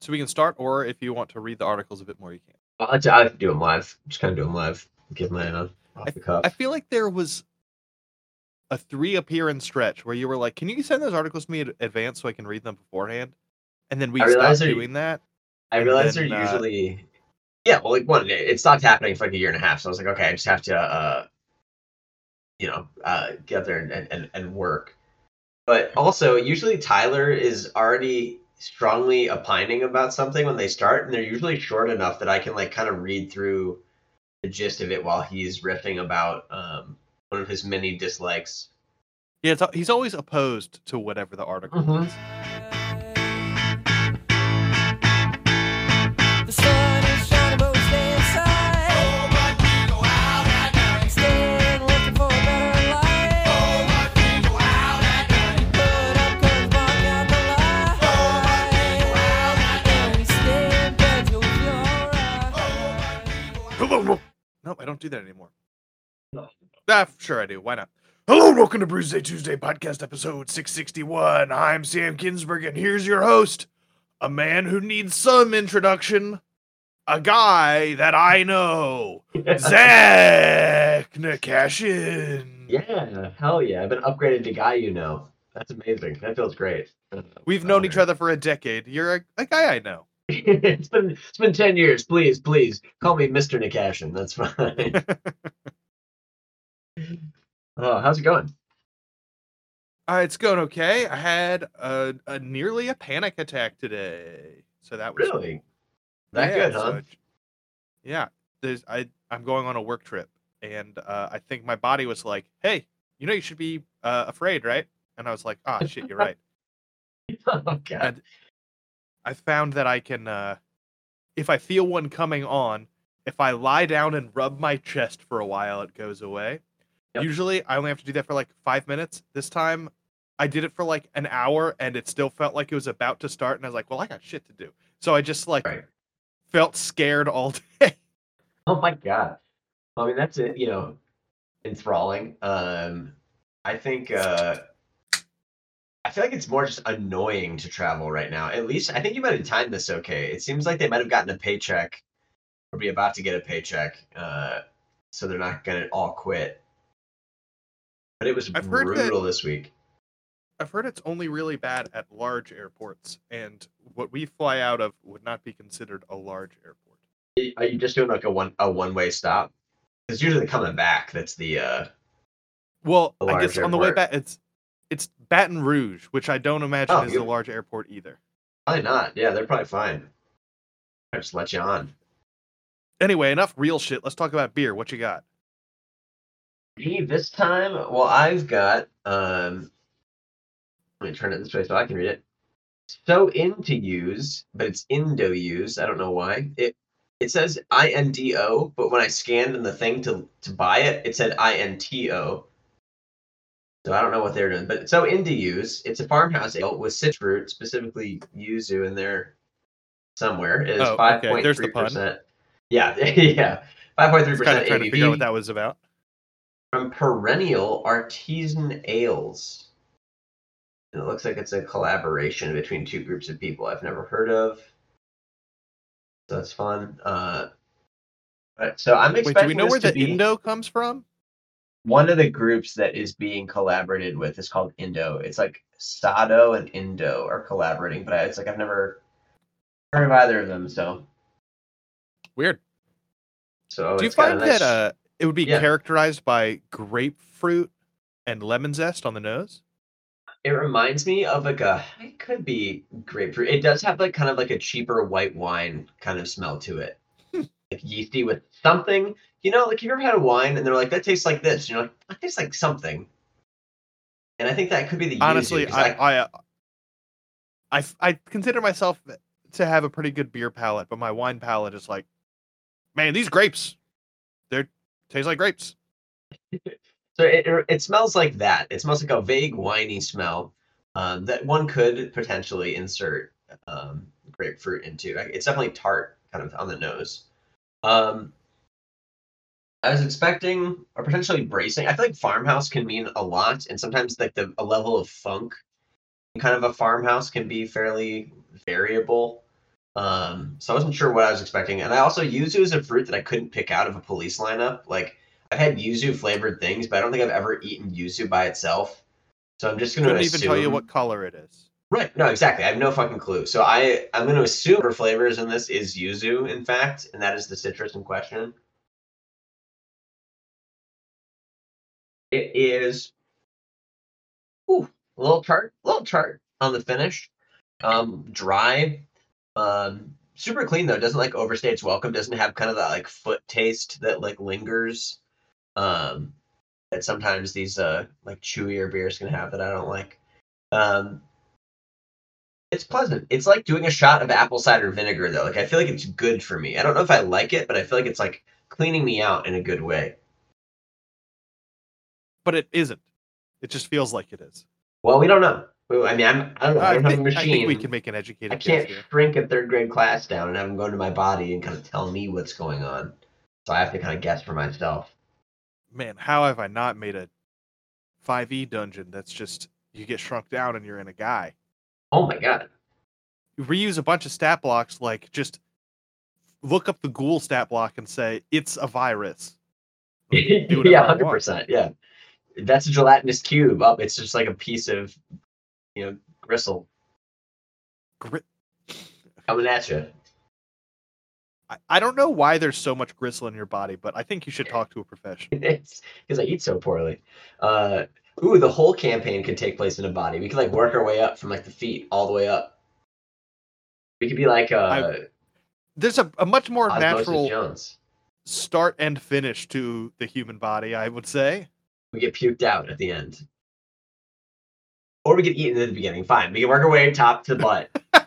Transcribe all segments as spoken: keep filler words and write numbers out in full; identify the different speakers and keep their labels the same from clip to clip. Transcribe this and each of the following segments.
Speaker 1: So we can start, or if you want to read the articles a bit more, you can.
Speaker 2: I like to, I like to do them live. Just kind of do them live. Give my uh, off
Speaker 1: I,
Speaker 2: the cuff.
Speaker 1: I feel like there was a three appearance stretch where you were like, "Can you send those articles to me in advance so I can read them beforehand?" And then we
Speaker 2: I realize
Speaker 1: stopped
Speaker 2: they're,
Speaker 1: doing that.
Speaker 2: I
Speaker 1: And
Speaker 2: realize they're
Speaker 1: then uh,
Speaker 2: usually, yeah. Well, like one, it stopped happening for like a year and a half. So I was like, okay, I just have to, uh, you know, uh, get out there and, and and work. But also, usually Tyler is already strongly opining about something when they start, and they're usually short enough that I can like kind of read through the gist of it while he's riffing about um, one of his many dislikes.
Speaker 1: yeah, it's, he's always opposed to whatever the article
Speaker 2: Mhm.
Speaker 1: is.
Speaker 3: The sun is shining, but we stay inside.
Speaker 4: Oh, but we go out at night.
Speaker 3: Staying looking for a better life.
Speaker 4: Oh, but we go out at night.
Speaker 3: Put up curtains, block out the light.
Speaker 4: Oh, but we go out at night.
Speaker 3: And we stay in bed till we feel alright.
Speaker 4: Oh, but we go out.
Speaker 1: Nope, I don't do that anymore.
Speaker 2: No.
Speaker 1: Ah, sure I do. Why not? Hello, and welcome to Bruce Day Tuesday podcast episode six sixty-one. I'm Sam Kinsberg, and here's your host, a man who needs some introduction, a guy that I know, Zach Nakashin.
Speaker 2: Yeah, hell yeah! I've been upgraded to guy you know. That's amazing. That feels great.
Speaker 1: We've known each other for a decade. You're a, a guy I know.
Speaker 2: it's been it's been ten years. Please, please call me Mister Nakashin. That's fine. Oh, how's it going?
Speaker 1: Uh, it's going okay. I had a, a nearly a panic attack today, so that was
Speaker 2: Really?
Speaker 1: cool.
Speaker 2: That
Speaker 1: Yeah,
Speaker 2: good,
Speaker 1: so
Speaker 2: huh?
Speaker 1: j- yeah, there's I I'm going on a work trip, and uh, I think my body was like, "Hey, you know you should be uh, afraid, right?" And I was like, "Ah, shit, you're right."
Speaker 2: Oh god.
Speaker 1: And I found that I can, uh, if I feel one coming on, if I lie down and rub my chest for a while, it goes away.
Speaker 2: Yep.
Speaker 1: Usually, I only have to do that for like five minutes. This time, I did it for like an hour, and it still felt like it was about to start. And I was like, "Well, I got shit to do," so I just like
Speaker 2: Right.
Speaker 1: felt scared all day.
Speaker 2: Oh my god. I mean, that's it. You know, enthralling. Um, I think. Uh, I feel like it's more just annoying to travel right now. At least I think you might have timed this okay. It seems like they might have gotten a paycheck, or be about to get a paycheck, uh, so they're not gonna all quit. But it was
Speaker 1: I've heard that-
Speaker 2: brutal this week.
Speaker 1: I've heard it's only really bad at large airports, and what we fly out of would not be considered a large airport.
Speaker 2: Are you just doing like a one a one way stop? Because usually coming back, that's the uh,
Speaker 1: Well,
Speaker 2: A
Speaker 1: I
Speaker 2: large
Speaker 1: guess on the way
Speaker 2: airport.
Speaker 1: back, it's it's Baton Rouge, which I don't imagine
Speaker 2: Oh,
Speaker 1: is
Speaker 2: you-
Speaker 1: a large airport either.
Speaker 2: probably not. Yeah, they're probably fine. I just let you on.
Speaker 1: Anyway, enough real shit. Let's talk about beer. What you got?
Speaker 2: Me this time, well, I've got. Um, let me turn it this way so I can read it. So into use, but it's Indo use. I don't know why. It it says I N D O, but when I scanned in the thing to to buy it, it said I N T O. So I don't know what they're doing. But so into use, it's a farmhouse ale with citrus fruit, specifically yuzu in there somewhere. It is
Speaker 1: Oh, okay,
Speaker 2: five point
Speaker 1: there's the
Speaker 2: three
Speaker 1: pun.
Speaker 2: percent. Yeah, yeah, five point
Speaker 1: I
Speaker 2: three
Speaker 1: was kind
Speaker 2: percent
Speaker 1: of trying to figure out what
Speaker 2: A B V
Speaker 1: that was about.
Speaker 2: from Perennial Artisan Ales. And it looks like it's a collaboration between two groups of people I've never heard of. So that's fun. Uh, but, so I'm
Speaker 1: Wait,
Speaker 2: expecting
Speaker 1: do we know
Speaker 2: this
Speaker 1: where
Speaker 2: to
Speaker 1: the
Speaker 2: be
Speaker 1: Indo comes from?
Speaker 2: one of the groups that is being collaborated with is called Indo. It's like Sado and Indo are collaborating, but it's like I've never heard of either of them. So,
Speaker 1: Weird.
Speaker 2: so
Speaker 1: do you
Speaker 2: it's got a
Speaker 1: find
Speaker 2: nice-
Speaker 1: that uh, it would be
Speaker 2: Yeah.
Speaker 1: characterized by grapefruit and lemon zest on the nose?
Speaker 2: It reminds me of like a. It could be grapefruit. It does have like kind of like a cheaper white wine kind of smell to it, like yeasty with something. You know, like you've ever had a wine and they're like, that tastes like this. You know, like, that tastes like something. And I think that could be the yuzu,
Speaker 1: Honestly,
Speaker 2: 'cause
Speaker 1: I I, uh, I f- I consider myself to have a pretty good beer palate, but my wine palate is like, man, these grapes, they taste like grapes.
Speaker 2: So it, it it smells like that. It smells like a vague winey smell um, that one could potentially insert um, grapefruit into. Like, it's definitely tart, kind of on the nose. Um, I was expecting or potentially bracing. I feel like farmhouse can mean a lot, and sometimes like the a level of funk in kind of a farmhouse can be fairly variable. Um, so I wasn't sure what I was expecting. And I also yuzu is a fruit that I couldn't pick out of a police lineup. Like I've had yuzu flavored things, but I don't think I've ever eaten yuzu by itself. So I'm just going to
Speaker 1: Couldn't
Speaker 2: assume.
Speaker 1: even tell you what color it is.
Speaker 2: Right. No, exactly. I have no fucking clue. So I I'm going to assume her flavors in this is yuzu, in fact, and that is the citrus in question. It is ooh, a little tart, a little tart on the finish. Um, dry. Um, super clean though. Doesn't like overstay its welcome. Doesn't have kind of that like foot taste that like lingers. Um, that sometimes these uh like chewier beers can have that I don't like. Um, it's pleasant. It's like doing a shot of apple cider vinegar though. Like I feel like it's good for me. I don't know if I like it, but I feel like it's like cleaning me out in a good way.
Speaker 1: But it isn't. It just feels like it is.
Speaker 2: Well, we don't know. Well, I mean, I'm, I don't know. I
Speaker 1: I,
Speaker 2: don't have a
Speaker 1: think, I
Speaker 2: machine.
Speaker 1: think we can make an
Speaker 2: I
Speaker 1: educated
Speaker 2: can't
Speaker 1: guess here.
Speaker 2: shrink a third grade class down and have them go into my body and kind of tell me what's going on. So I have to kind of guess for myself.
Speaker 1: Man, how have I not made a five E dungeon that's just you get shrunk down and you're in a guy?
Speaker 2: Oh my god.
Speaker 1: You reuse a bunch of stat blocks, like just look up the ghoul stat block and say it's a virus. Do whatever
Speaker 2: Yeah,
Speaker 1: I
Speaker 2: one hundred
Speaker 1: want.
Speaker 2: percent. Yeah. That's a gelatinous cube. Up, it's just like a piece of, you know, gristle
Speaker 1: Gri-
Speaker 2: coming at you.
Speaker 1: I, I don't know why there's so much gristle in your body, but I think you should talk to a professional.
Speaker 2: It's because I eat so poorly. Uh, ooh, the whole campaign could take place in a body. We could like work our way up from like the feet all the way up. We could be like uh,
Speaker 1: I- There's a, a much more
Speaker 2: Osmosis
Speaker 1: natural
Speaker 2: Jones.
Speaker 1: start and finish to the human body, I would say.
Speaker 2: We get puked out at the end. Or we get eaten at the beginning. Fine. We can work our way top to the butt.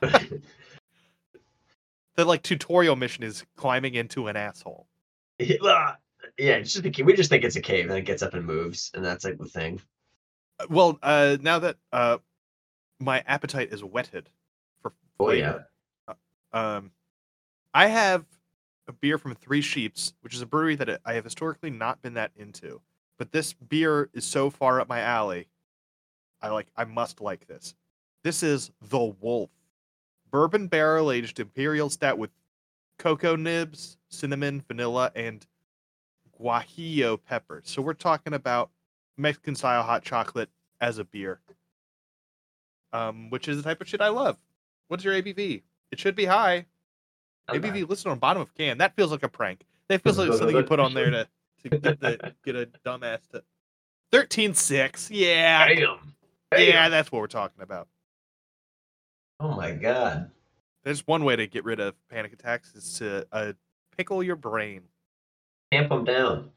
Speaker 1: The like tutorial mission is climbing into an asshole.
Speaker 2: yeah, it's just a cave. We just think it's a cave, and it gets up and moves, and that's like the thing.
Speaker 1: Uh, Well, uh, now that uh, my appetite is whetted for
Speaker 2: Oh yeah.
Speaker 1: flavor, um, I have a beer from Three Sheeps, which is a brewery that I have historically not been that into. But this beer is so far up my alley. I like. I must like this. This is the Wolf, bourbon barrel aged imperial stout with cocoa nibs, cinnamon, vanilla, and guajillo peppers. So we're talking about Mexican style hot chocolate as a beer, um, which is the type of shit I love. What's your A B V? It should be high.
Speaker 2: I'm
Speaker 1: A B V
Speaker 2: back.
Speaker 1: listed on bottom of can. That feels like a prank. That feels like something you put on there to, to get the get a dumbass to thirteen six. Yeah,
Speaker 2: Damn.
Speaker 1: yeah,
Speaker 2: Damn.
Speaker 1: that's what we're talking about.
Speaker 2: Oh my god.
Speaker 1: There's one way to get rid of panic attacks is to uh, pickle your brain.
Speaker 2: Tamp them down.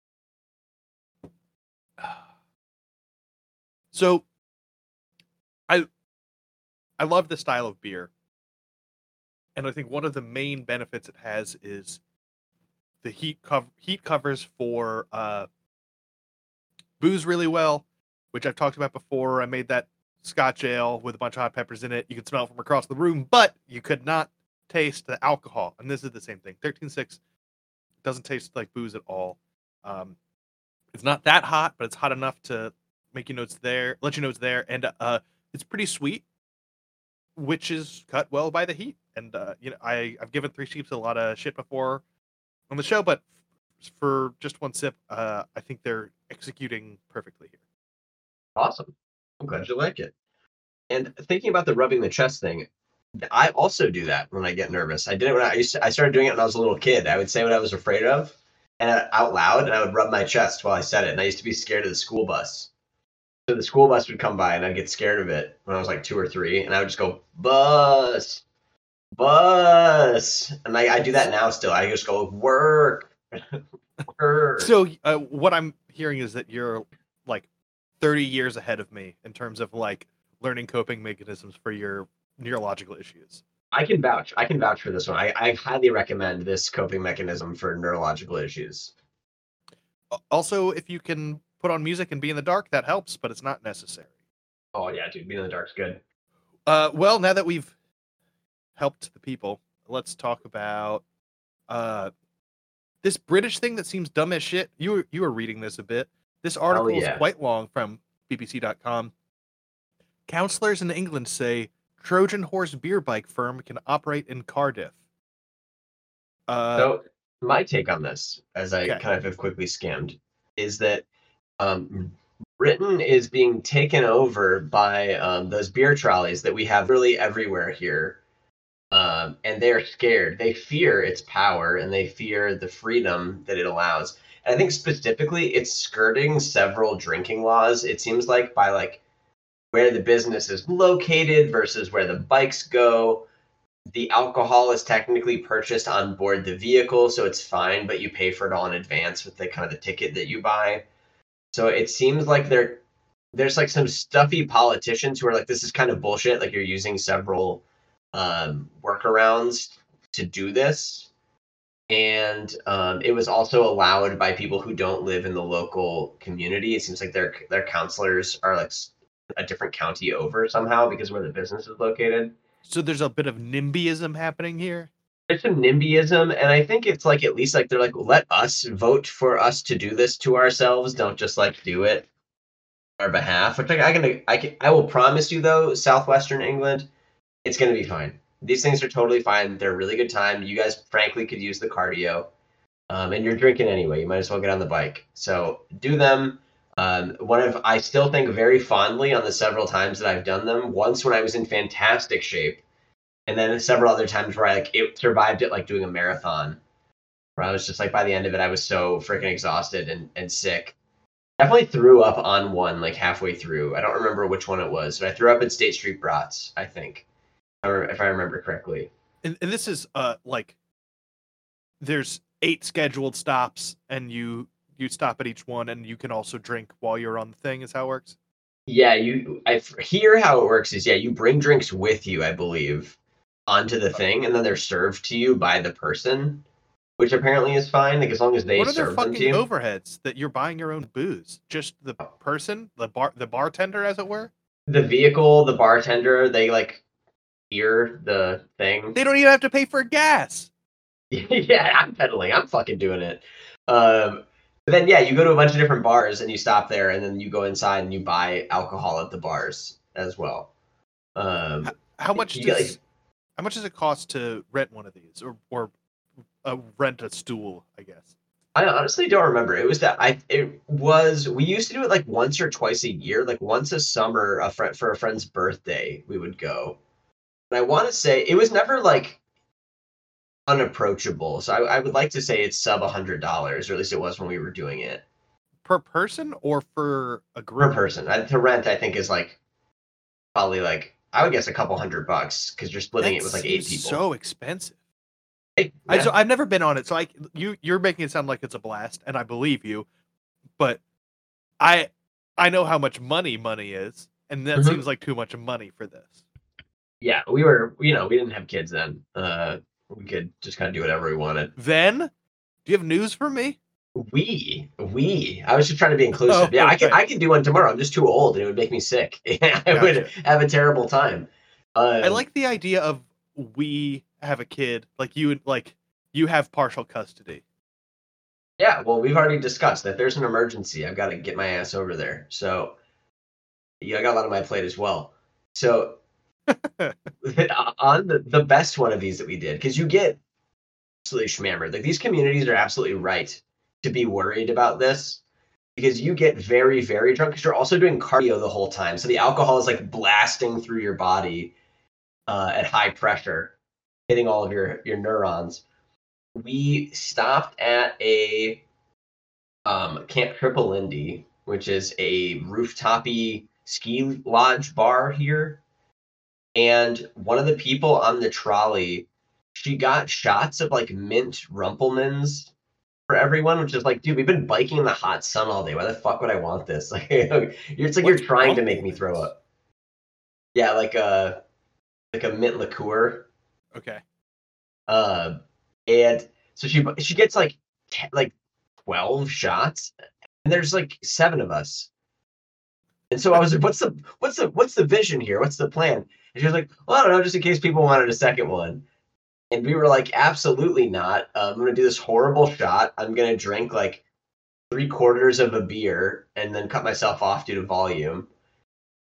Speaker 1: So, I I love this style of beer, and I think one of the main benefits it has is the heat cov- heat covers for uh, booze really well, which I've talked about before. I made that Scotch ale with a bunch of hot peppers in it. You could smell it from across the room, but you could not taste the alcohol. And this is the same thing. thirteen six doesn't taste like booze at all. Um, it's not that hot, but it's hot enough to make you know it's there, let you know it's there, and uh, it's pretty sweet, which is cut well by the heat. And uh, you know, I I've given Three Sheeps a lot of shit before on the show, but f- for just one sip, uh, I think they're executing perfectly here.
Speaker 2: Awesome. I'm glad you like it. And thinking about the rubbing the chest thing, I also do that when I get nervous. I did it when I, I used to, I started doing it when I was a little kid. I would say what I was afraid of and uh, out loud, and I would rub my chest while I said it. And I used to be scared of the school bus. So the school bus would come by, and I'd get scared of it when I was like two or three, and I would just go bus, bus, and I, I do that now still. I just go work, work.
Speaker 1: So uh, what I'm hearing is that you're like thirty years ahead of me in terms of like learning coping mechanisms for your neurological issues.
Speaker 2: I can vouch. I can vouch for this one. I, I highly recommend this coping mechanism for neurological issues.
Speaker 1: A- Also, if you can put on music and be in the dark, that helps, but it's not necessary.
Speaker 2: Oh yeah, dude, being in the dark's good.
Speaker 1: Uh, well, now that we've helped the people, let's talk about uh, this British thing that seems dumb as shit. You were, you were reading this a bit. This article
Speaker 2: yeah.
Speaker 1: is quite long from B B C dot com. Counselors in England say Trojan Horse Beer Bike Firm can operate in Cardiff. Uh,
Speaker 2: So my take on this, as I
Speaker 1: Okay.
Speaker 2: kind of have quickly skimmed, is that um, Britain is being taken over by um, those beer trolleys that we have really everywhere here. Um, and they're scared. They fear its power and they fear the freedom that it allows. And I think specifically it's skirting several drinking laws. It seems like by like where the business is located versus where the bikes go. The alcohol is technically purchased on board the vehicle, so it's fine, but you pay for it all in advance with the kind of the ticket that you buy. So it seems like there there's like some stuffy politicians who are like, this is kind of bullshit. Like you're using several um, workarounds to do this. And um, it was also allowed by people who don't live in the local community. It seems like their their counselors are like a different county over somehow because of where the business is located.
Speaker 1: so there's a bit of NIMBYism happening here.
Speaker 2: There's some NIMBYism, and I think it's like at least like they're like, let us vote for us to do this to ourselves. Don't just like do it on our behalf. Which like, I can I can I will promise you though, Southwestern England, it's gonna be fine. These things are totally fine. They're a really good time. You guys frankly could use the cardio. Um, and you're drinking anyway. You might as well get on the bike. So do them. Um, one of I still think very fondly on the several times that I've done them. Once when I was in fantastic shape, and then several other times where I like it survived it like doing a marathon, where I was just like by the end of it I was so freaking exhausted and, and sick. Definitely threw up on one like halfway through. I don't remember which one it was, but I threw up at State Street Brats, I think, or if I remember correctly.
Speaker 1: And, and this is uh like there's eight scheduled stops, and you you stop at each one, and you can also drink while you're on the thing. Is how it works.
Speaker 2: Yeah, you. I hear how it works is yeah, you bring drinks with you, I believe, onto the thing, and then they're served to you by the person, which apparently is fine, like as long as they
Speaker 1: What are their
Speaker 2: serve them to
Speaker 1: fucking
Speaker 2: you.
Speaker 1: overheads that you're buying your own booze? Just the person, the bar, the bartender, as it were.
Speaker 2: The vehicle, the bartender, they like hear the thing.
Speaker 1: They don't even have to pay for gas.
Speaker 2: Yeah, I'm pedaling. I'm fucking doing it. Um, but then yeah, you go to a bunch of different bars and you stop there, and then you go inside and you buy alcohol at the bars as well. Um,
Speaker 1: How much
Speaker 2: you
Speaker 1: does
Speaker 2: get, like,
Speaker 1: how much does it cost to rent one of these, or or uh, rent a stool? I guess.
Speaker 2: I honestly don't remember. It was that I. It was we used to do it like once or twice a year, like once a summer, a friend for a friend's birthday, we would go. And I want to say it was never like unapproachable. So I, I would like to say it's sub a hundred dollars, or at least it was when we were doing it
Speaker 1: Per person or for a
Speaker 2: per
Speaker 1: group?
Speaker 2: person. I, to rent, I think is like probably like I would guess a couple hundred bucks because you're splitting
Speaker 1: That
Speaker 2: it with like eight
Speaker 1: seems
Speaker 2: people.
Speaker 1: so expensive.
Speaker 2: Hey,
Speaker 1: I,
Speaker 2: yeah.
Speaker 1: so I've never been on it, so I you you're making it sound like it's a blast, and I believe you, but I I know how much money money is, and that
Speaker 2: Mhm.
Speaker 1: seems like too much money for this.
Speaker 2: Yeah, we were you know we didn't have kids then. Uh, we could just kind of do whatever we wanted.
Speaker 1: Then, do you have news for me?
Speaker 2: We, we. I was just trying to be inclusive.
Speaker 1: Oh,
Speaker 2: yeah, I could,
Speaker 1: okay.
Speaker 2: I could do one tomorrow. I'm just too old, and it would make me sick. I would
Speaker 1: Gotcha.
Speaker 2: have a terrible time. Um,
Speaker 1: I like the idea of we have a kid, like you like you have partial custody.
Speaker 2: Yeah, well, we've already discussed that. If there's an emergency, I've got to get my ass over there. So, yeah, I got a lot on my plate as well. So, on the the best one of these that we did, because you get absolutely schmammered. Like these communities are absolutely right to be worried about this. Because you get very, very drunk because you're also doing cardio the whole time. So the alcohol is like blasting through your body uh, at high pressure, hitting all of your, your neurons. We stopped at a um, Camp Triple Indy, which is a rooftopy ski lodge bar here. And one of the people on the trolley, she got shots of like mint Rumpelmans for everyone, which is like, dude, we've been biking in the hot sun all day. Why the fuck would I want this? Like, it's like
Speaker 1: What's
Speaker 2: you're trying to make me throw
Speaker 1: Rumpelmans?
Speaker 2: up. Yeah, like a like a mint liqueur.
Speaker 1: Okay.
Speaker 2: Uh, and so she she gets like te- like twelve shots, and there's like seven of us. And so I was like, what's the what's the what's the vision here? What's the plan? And she was like, well, I don't know, just in case people wanted a second one. And we were like, absolutely not. Uh, I'm going to do this horrible shot. I'm going to drink like three quarters of a beer and then cut myself off due to volume.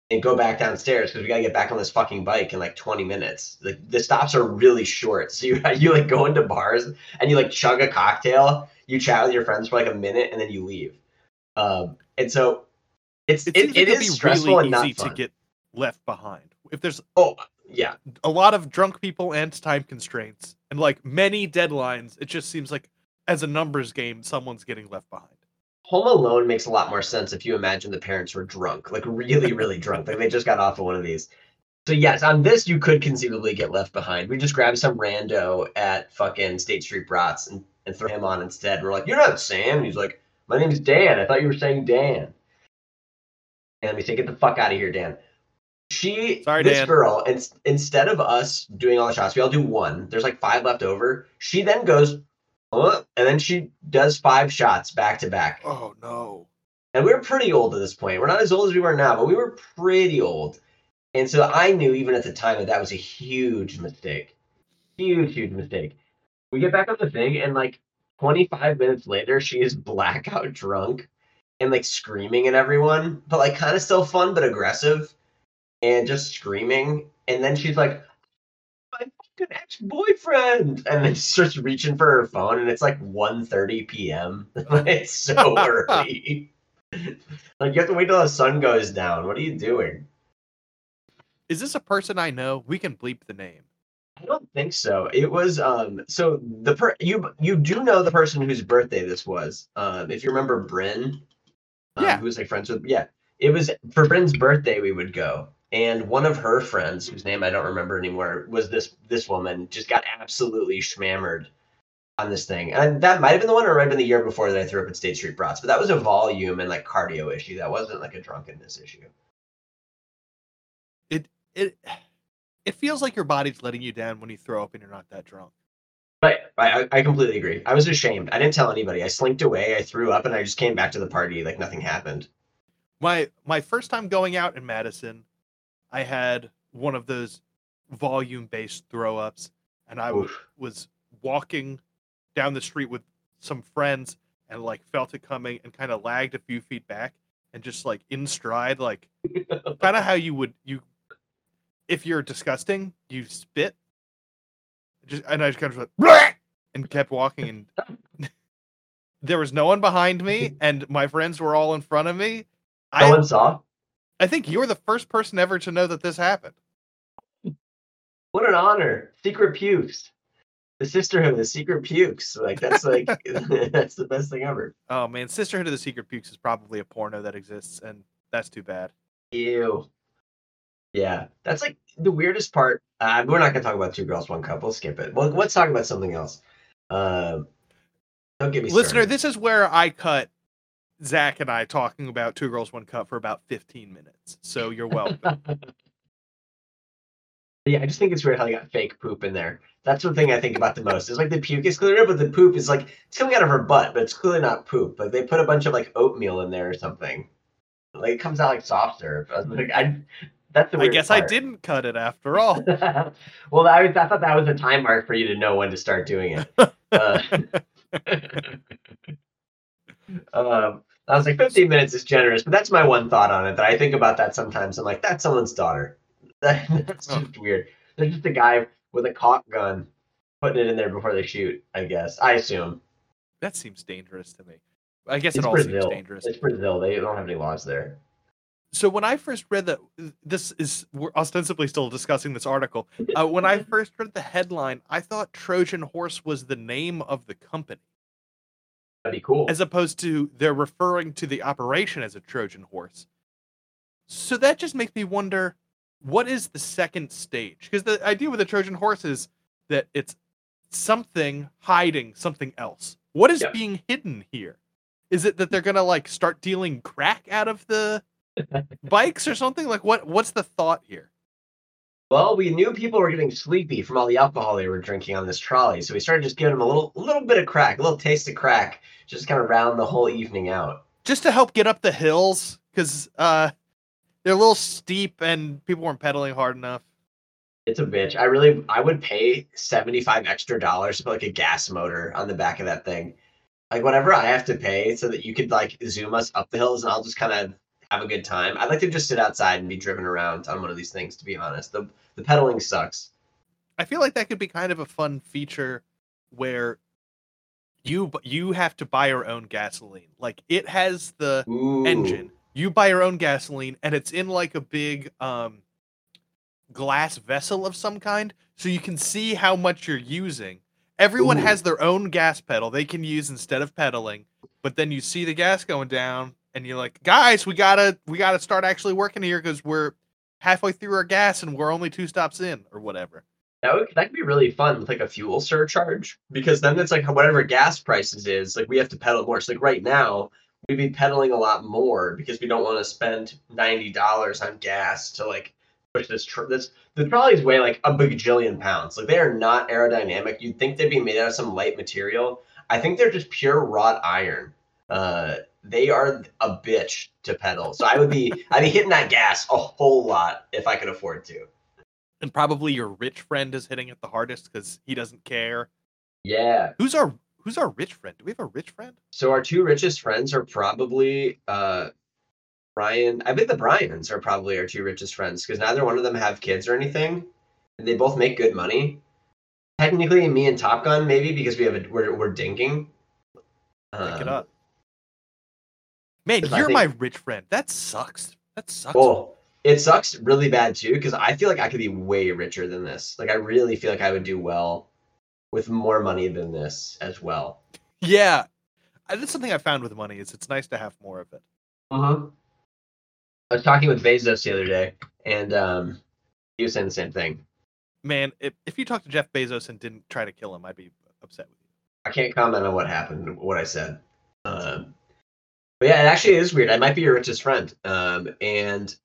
Speaker 2: and go back downstairs because we gotta get back on this fucking bike in like twenty minutes. Like the stops are really short, so you you like go into bars and you like chug a cocktail, you chat with your friends for like a minute, and then you leave. Um, and so it's
Speaker 1: It,
Speaker 2: it,
Speaker 1: seems
Speaker 2: it
Speaker 1: like it'd
Speaker 2: is
Speaker 1: be
Speaker 2: stressful
Speaker 1: really
Speaker 2: and not
Speaker 1: easy
Speaker 2: fun.
Speaker 1: to get left behind. If there's
Speaker 2: Oh yeah,
Speaker 1: a lot of drunk people and time constraints and like many deadlines, it just seems like as a numbers game, someone's getting left behind.
Speaker 2: Home Alone makes a lot more sense if you imagine the parents were drunk, like really really drunk, like they just got off of one of these. So yes, on this you could conceivably get left behind. We just grab some rando at fucking State Street Brats and, and throw him on instead. We're like, "You're not Sam." And he's like, "My name's Dan. I thought you were saying Dan." And we say, "Get the fuck out of here, Dan." She,
Speaker 1: Sorry,
Speaker 2: this
Speaker 1: Dan.
Speaker 2: girl, and instead of us doing all the shots, we all do one. There's like five left over. She then goes, "Oh," and then she does five shots back to back.
Speaker 1: Oh no.
Speaker 2: And we were pretty old at this point. We're not as old as we were now, but we were pretty old. And so I knew even at the time that that was a huge mistake. Huge, huge mistake. We get back on the thing, and like twenty-five minutes later, she is blackout drunk and like screaming at everyone, but like kind of still fun, but aggressive and just screaming. And then she's like, "My fucking ex-boyfriend." And then she starts reaching for her phone, and it's like one thirty p.m. It's so early. Like you have to wait till the sun goes down. What are you doing?
Speaker 1: Is this a person I know? We can bleep the name.
Speaker 2: I don't think so. It was um so the per you you do know the person whose birthday this was. Um if you remember Bryn, um,
Speaker 1: Yeah.
Speaker 2: who was like friends with yeah. It was for Bryn's birthday we would go. And one of her friends, whose name I don't remember anymore, was this this woman, just got absolutely schmammered on this thing. And that might have been the one or it might have been the year before that I threw up at State Street Brats, but that was a volume and like cardio issue. That wasn't like a drunkenness issue.
Speaker 1: It it it feels like your body's letting you down when you throw up and you're not that drunk.
Speaker 2: Right. I, I completely agree. I was ashamed. I didn't tell anybody. I slinked away. I threw up, and I just came back to the party like nothing happened.
Speaker 1: My my first time going out in Madison, I had one of those volume based throw ups, and I w-
Speaker 2: Oof.
Speaker 1: was walking down the street with some friends and like felt it coming and kind of lagged a few feet back and just like in stride, like kind of how you would you if you're disgusting, you spit. Just and I just kind of went "Bleh!" and kept walking, and there was no one behind me, and my friends were all in front of me.
Speaker 2: No
Speaker 1: I
Speaker 2: one saw.
Speaker 1: I think you were the first person ever to know that this happened.
Speaker 2: What an honor. Secret pukes. The sisterhood of secret pukes. Like that's like that's the best thing ever.
Speaker 1: Oh man, Sisterhood of the Secret Pukes is probably a porno that exists, and that's too bad.
Speaker 2: Ew. Yeah, that's like the weirdest part. Uh, we're not gonna talk about Two Girls One Cup. We'll skip it. Well, let's talk about something else. Um, don't get me
Speaker 1: Listener,
Speaker 2: started.
Speaker 1: this is where I cut Zach and I talking about Two Girls One Cup for about fifteen minutes. So you're welcome.
Speaker 2: Yeah, I just think it's weird how they got fake poop in there. That's one thing I think about the most. It's like the puke is clear, but the poop is like it's coming out of her butt, but it's clearly not poop. Like they put a bunch of like oatmeal in there or something. Like it comes out like soft syrup. I was like, I that's the
Speaker 1: I
Speaker 2: weird
Speaker 1: guess I
Speaker 2: part.
Speaker 1: didn't cut it after all.
Speaker 2: Well, I, was, I thought that was a time mark for you to know when to start doing it. Uh, um, I was like, fifteen minutes is generous, but that's my one thought on it. That I think about that sometimes. I'm like, that's someone's daughter. That's
Speaker 1: Oh.
Speaker 2: just weird. There's just a guy with a caulk gun putting it in there before they shoot. I guess. I assume.
Speaker 1: That seems dangerous to me. I guess
Speaker 2: It's
Speaker 1: it all
Speaker 2: Brazil.
Speaker 1: seems dangerous.
Speaker 2: It's Brazil. They don't have any laws there.
Speaker 1: So when I first read that, this is we're ostensibly still discussing this article. Uh, when I first read the headline, I thought Trojan Horse was the name of the company,
Speaker 2: That'd be cool.
Speaker 1: as opposed to they're referring to the operation as a Trojan Horse. So that just makes me wonder, what is the second stage? Because the idea with the Trojan Horse is that it's something hiding something else. What is
Speaker 2: Yeah.
Speaker 1: being hidden here? Is it that they're gonna like start dealing crack out of the bikes or something? Like what? What's the thought here?
Speaker 2: Well, we knew people were getting sleepy from all the alcohol they were drinking on this trolley, so we started just giving them a little, a little bit of crack, a little taste of crack, just kind of round the whole evening out.
Speaker 1: Just to help get up the hills, because uh, they're a little steep and people weren't pedaling hard enough.
Speaker 2: It's a bitch. I really, I would pay seventy-five extra dollars to put like a gas motor on the back of that thing. Like whatever I have to pay so that you could like zoom us up the hills, and I'll just kind of have a good time. I'd like to just sit outside and be driven around on one of these things, to be honest. The the pedaling sucks.
Speaker 1: I feel like that could be kind of a fun feature where you bu- you have to buy your own gasoline. Like it has the
Speaker 2: Ooh.
Speaker 1: engine. You buy your own gasoline, and it's in like a big um glass vessel of some kind, so you can see how much you're using. Everyone
Speaker 2: Ooh.
Speaker 1: has their own gas pedal they can use instead of pedaling, but then you see the gas going down, and you're like, guys, we gotta we gotta start actually working here because we're halfway through our gas and we're only two stops in or whatever.
Speaker 2: That would that could be really fun with like a fuel surcharge, because then it's like whatever gas prices is, like we have to pedal more. So like right now, we'd be pedaling a lot more because we don't want to spend ninety dollars on gas to like push this tr- this the trolleys weigh like a bajillion pounds. Like they are not aerodynamic. You'd think they'd be made out of some light material. I think they're just pure wrought iron. Uh, they are a bitch to pedal. So I would be I'd be hitting that gas a whole lot if I could afford to.
Speaker 1: And probably your rich friend is hitting it the hardest because he doesn't care.
Speaker 2: Yeah.
Speaker 1: Who's our Who's our rich friend? Do we have a rich friend?
Speaker 2: So our two richest friends are probably uh Brian. I bet the Bryans are probably our two richest friends because neither one of them have kids or anything. And they both make good money. Technically, me and Top Gun maybe because we have a we're we're dinking.
Speaker 1: Pick it
Speaker 2: Um,
Speaker 1: up. Man,
Speaker 2: 'cause I
Speaker 1: you're
Speaker 2: think-
Speaker 1: my rich friend. That sucks. That sucks.
Speaker 2: Well, it sucks really bad too because I feel like I could be way richer than this. Like I really feel like I would do well with more money than this as well.
Speaker 1: Yeah. I- That's something I found with money is it's nice to have more of it.
Speaker 2: Uh-huh. I was talking with Bezos the other day, and um, he was saying the same thing.
Speaker 1: Man, if, if you talked to Jeff Bezos and didn't try to kill him, I'd be upset with you.
Speaker 2: I can't comment on what happened, what I said. Um, but yeah, it actually is weird. I might be your richest friend, um, and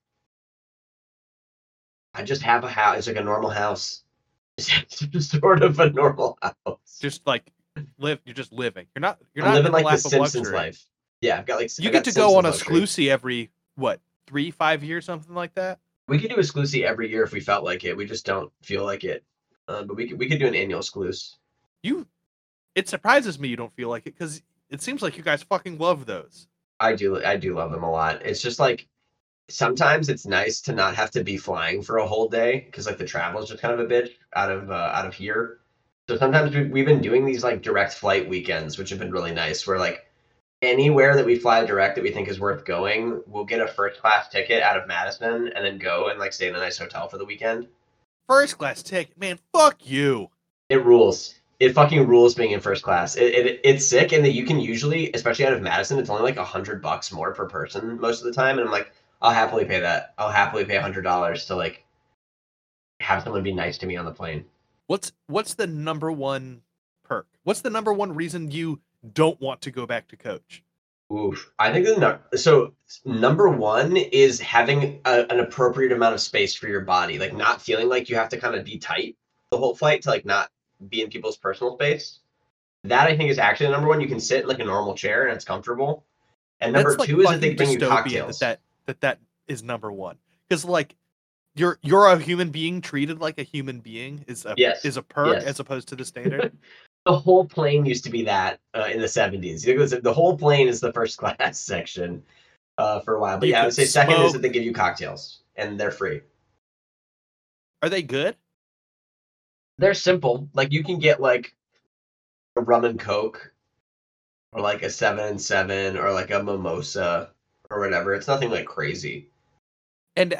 Speaker 2: I just have a house. It's like a normal house. It's sort of a normal house.
Speaker 1: Just like live, you're just living. You're not. You're
Speaker 2: I'm
Speaker 1: not
Speaker 2: living
Speaker 1: in the
Speaker 2: like the
Speaker 1: lap of
Speaker 2: Simpsons
Speaker 1: luxury.
Speaker 2: life. Yeah, I've got like
Speaker 1: You
Speaker 2: I've
Speaker 1: get
Speaker 2: got
Speaker 1: to go on a
Speaker 2: Simpsons luxury.
Speaker 1: Sclusy every what three, five years, something like that.
Speaker 2: We could do a Sclusy every year if we felt like it. We just don't feel like it. Uh, but we could we could do an annual Scluse.
Speaker 1: You, it surprises me you don't feel like it because it seems like you guys fucking love those.
Speaker 2: I do I do love them a lot. It's just like sometimes it's nice to not have to be flying for a whole day because like the travel is just kind of a bitch out of uh, out of here. So sometimes we've, we've been doing these like direct flight weekends, which have been really nice. Where like anywhere that we fly direct that we think is worth going, we'll get a first class ticket out of Madison and then go and like stay in a nice hotel for the weekend.
Speaker 1: First class ticket, man. Fuck you.
Speaker 2: It rules. It fucking rules being in first class. It, it it's sick, and that you can usually, especially out of Madison, it's only like a hundred bucks more per person most of the time, and I'm like, I'll happily pay that. I'll happily pay a hundred dollars to like have someone be nice to me on the plane.
Speaker 1: What's what's the number one perk? What's the number one reason you don't want to go back to coach?
Speaker 2: Oof. I think the nu- so number one is having a, an appropriate amount of space for your body, like not feeling like you have to kind of be tight the whole flight to like not be in people's personal space. That I think is actually the number one. You can sit in like a normal chair and it's comfortable. And number
Speaker 1: That's like
Speaker 2: two is that
Speaker 1: fucking
Speaker 2: they bring you
Speaker 1: dystopian
Speaker 2: cocktails.
Speaker 1: That, that that that is number one because like you're you're a human being treated like a human being is a
Speaker 2: Yes,
Speaker 1: is a perk
Speaker 2: yes.
Speaker 1: as opposed to the standard.
Speaker 2: The whole plane used to be that uh, in the seventies. It was, the whole plane is the first class section uh, for a while. But
Speaker 1: You
Speaker 2: yeah, I
Speaker 1: could
Speaker 2: would say second is
Speaker 1: smoke.
Speaker 2: that they give you cocktails and they're free.
Speaker 1: Are they good?
Speaker 2: They're simple. Like you can get like a rum and coke or like a seven and seven or like a mimosa or whatever. It's nothing like crazy.
Speaker 1: And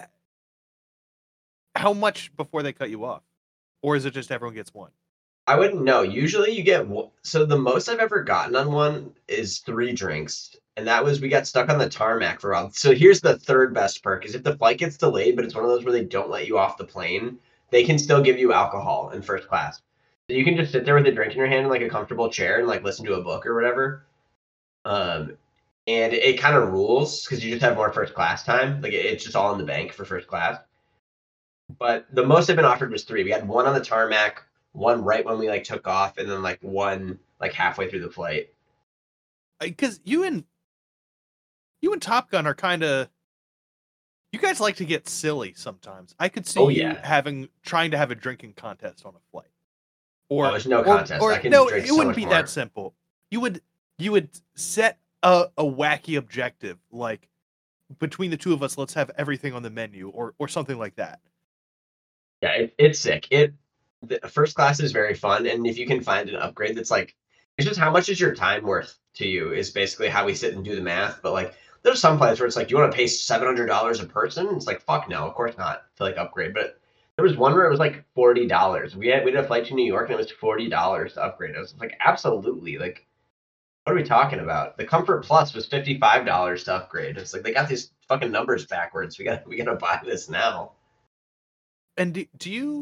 Speaker 1: how much before they cut you off, or is it just everyone gets one?
Speaker 2: I wouldn't know. Usually you get one- so the most I've ever gotten on one is three drinks. And that was we got stuck on the tarmac for a while. So here's the third best perk is if the flight gets delayed, but it's one of those where they don't let you off the plane, they can still give you alcohol in first class. So you can just sit there with a drink in your hand in like a comfortable chair and like listen to a book or whatever. Um and it, it kind of rules because you just have more first class time. Like it, it's just all in the bank for first class. But the most I've been offered was three. We had one on the tarmac, one right when we like took off, and then like one like halfway through the flight.
Speaker 1: Because you and you and Top Gun are kind of you guys like to get silly sometimes. I could see
Speaker 2: Oh,
Speaker 1: you
Speaker 2: yeah.
Speaker 1: having trying to have a drinking contest on a flight. Or
Speaker 2: Oh, there's no
Speaker 1: or-
Speaker 2: contest.
Speaker 1: Or,
Speaker 2: I can
Speaker 1: no,
Speaker 2: drink
Speaker 1: it
Speaker 2: so
Speaker 1: wouldn't
Speaker 2: much
Speaker 1: be
Speaker 2: more.
Speaker 1: that simple. You would you would set a, a wacky objective like between the two of us, let's have everything on the menu or or something like that.
Speaker 2: Yeah, it, it's sick. It the first class is very fun, and if you can find an upgrade that's like, it's just how much is your time worth to you is basically how we sit and do the math. But like, there's some places where it's like, do you want to pay seven hundred dollars a person? It's like, fuck no, of course not to like upgrade. But there was one where it was like forty dollars. We had we did a flight to New York and it was forty dollars to upgrade. I was like, absolutely, like. What are we talking about? The Comfort Plus was fifty-five dollars to upgrade. It's like they got these fucking numbers backwards. We got we gotta buy this now.
Speaker 1: And do, do you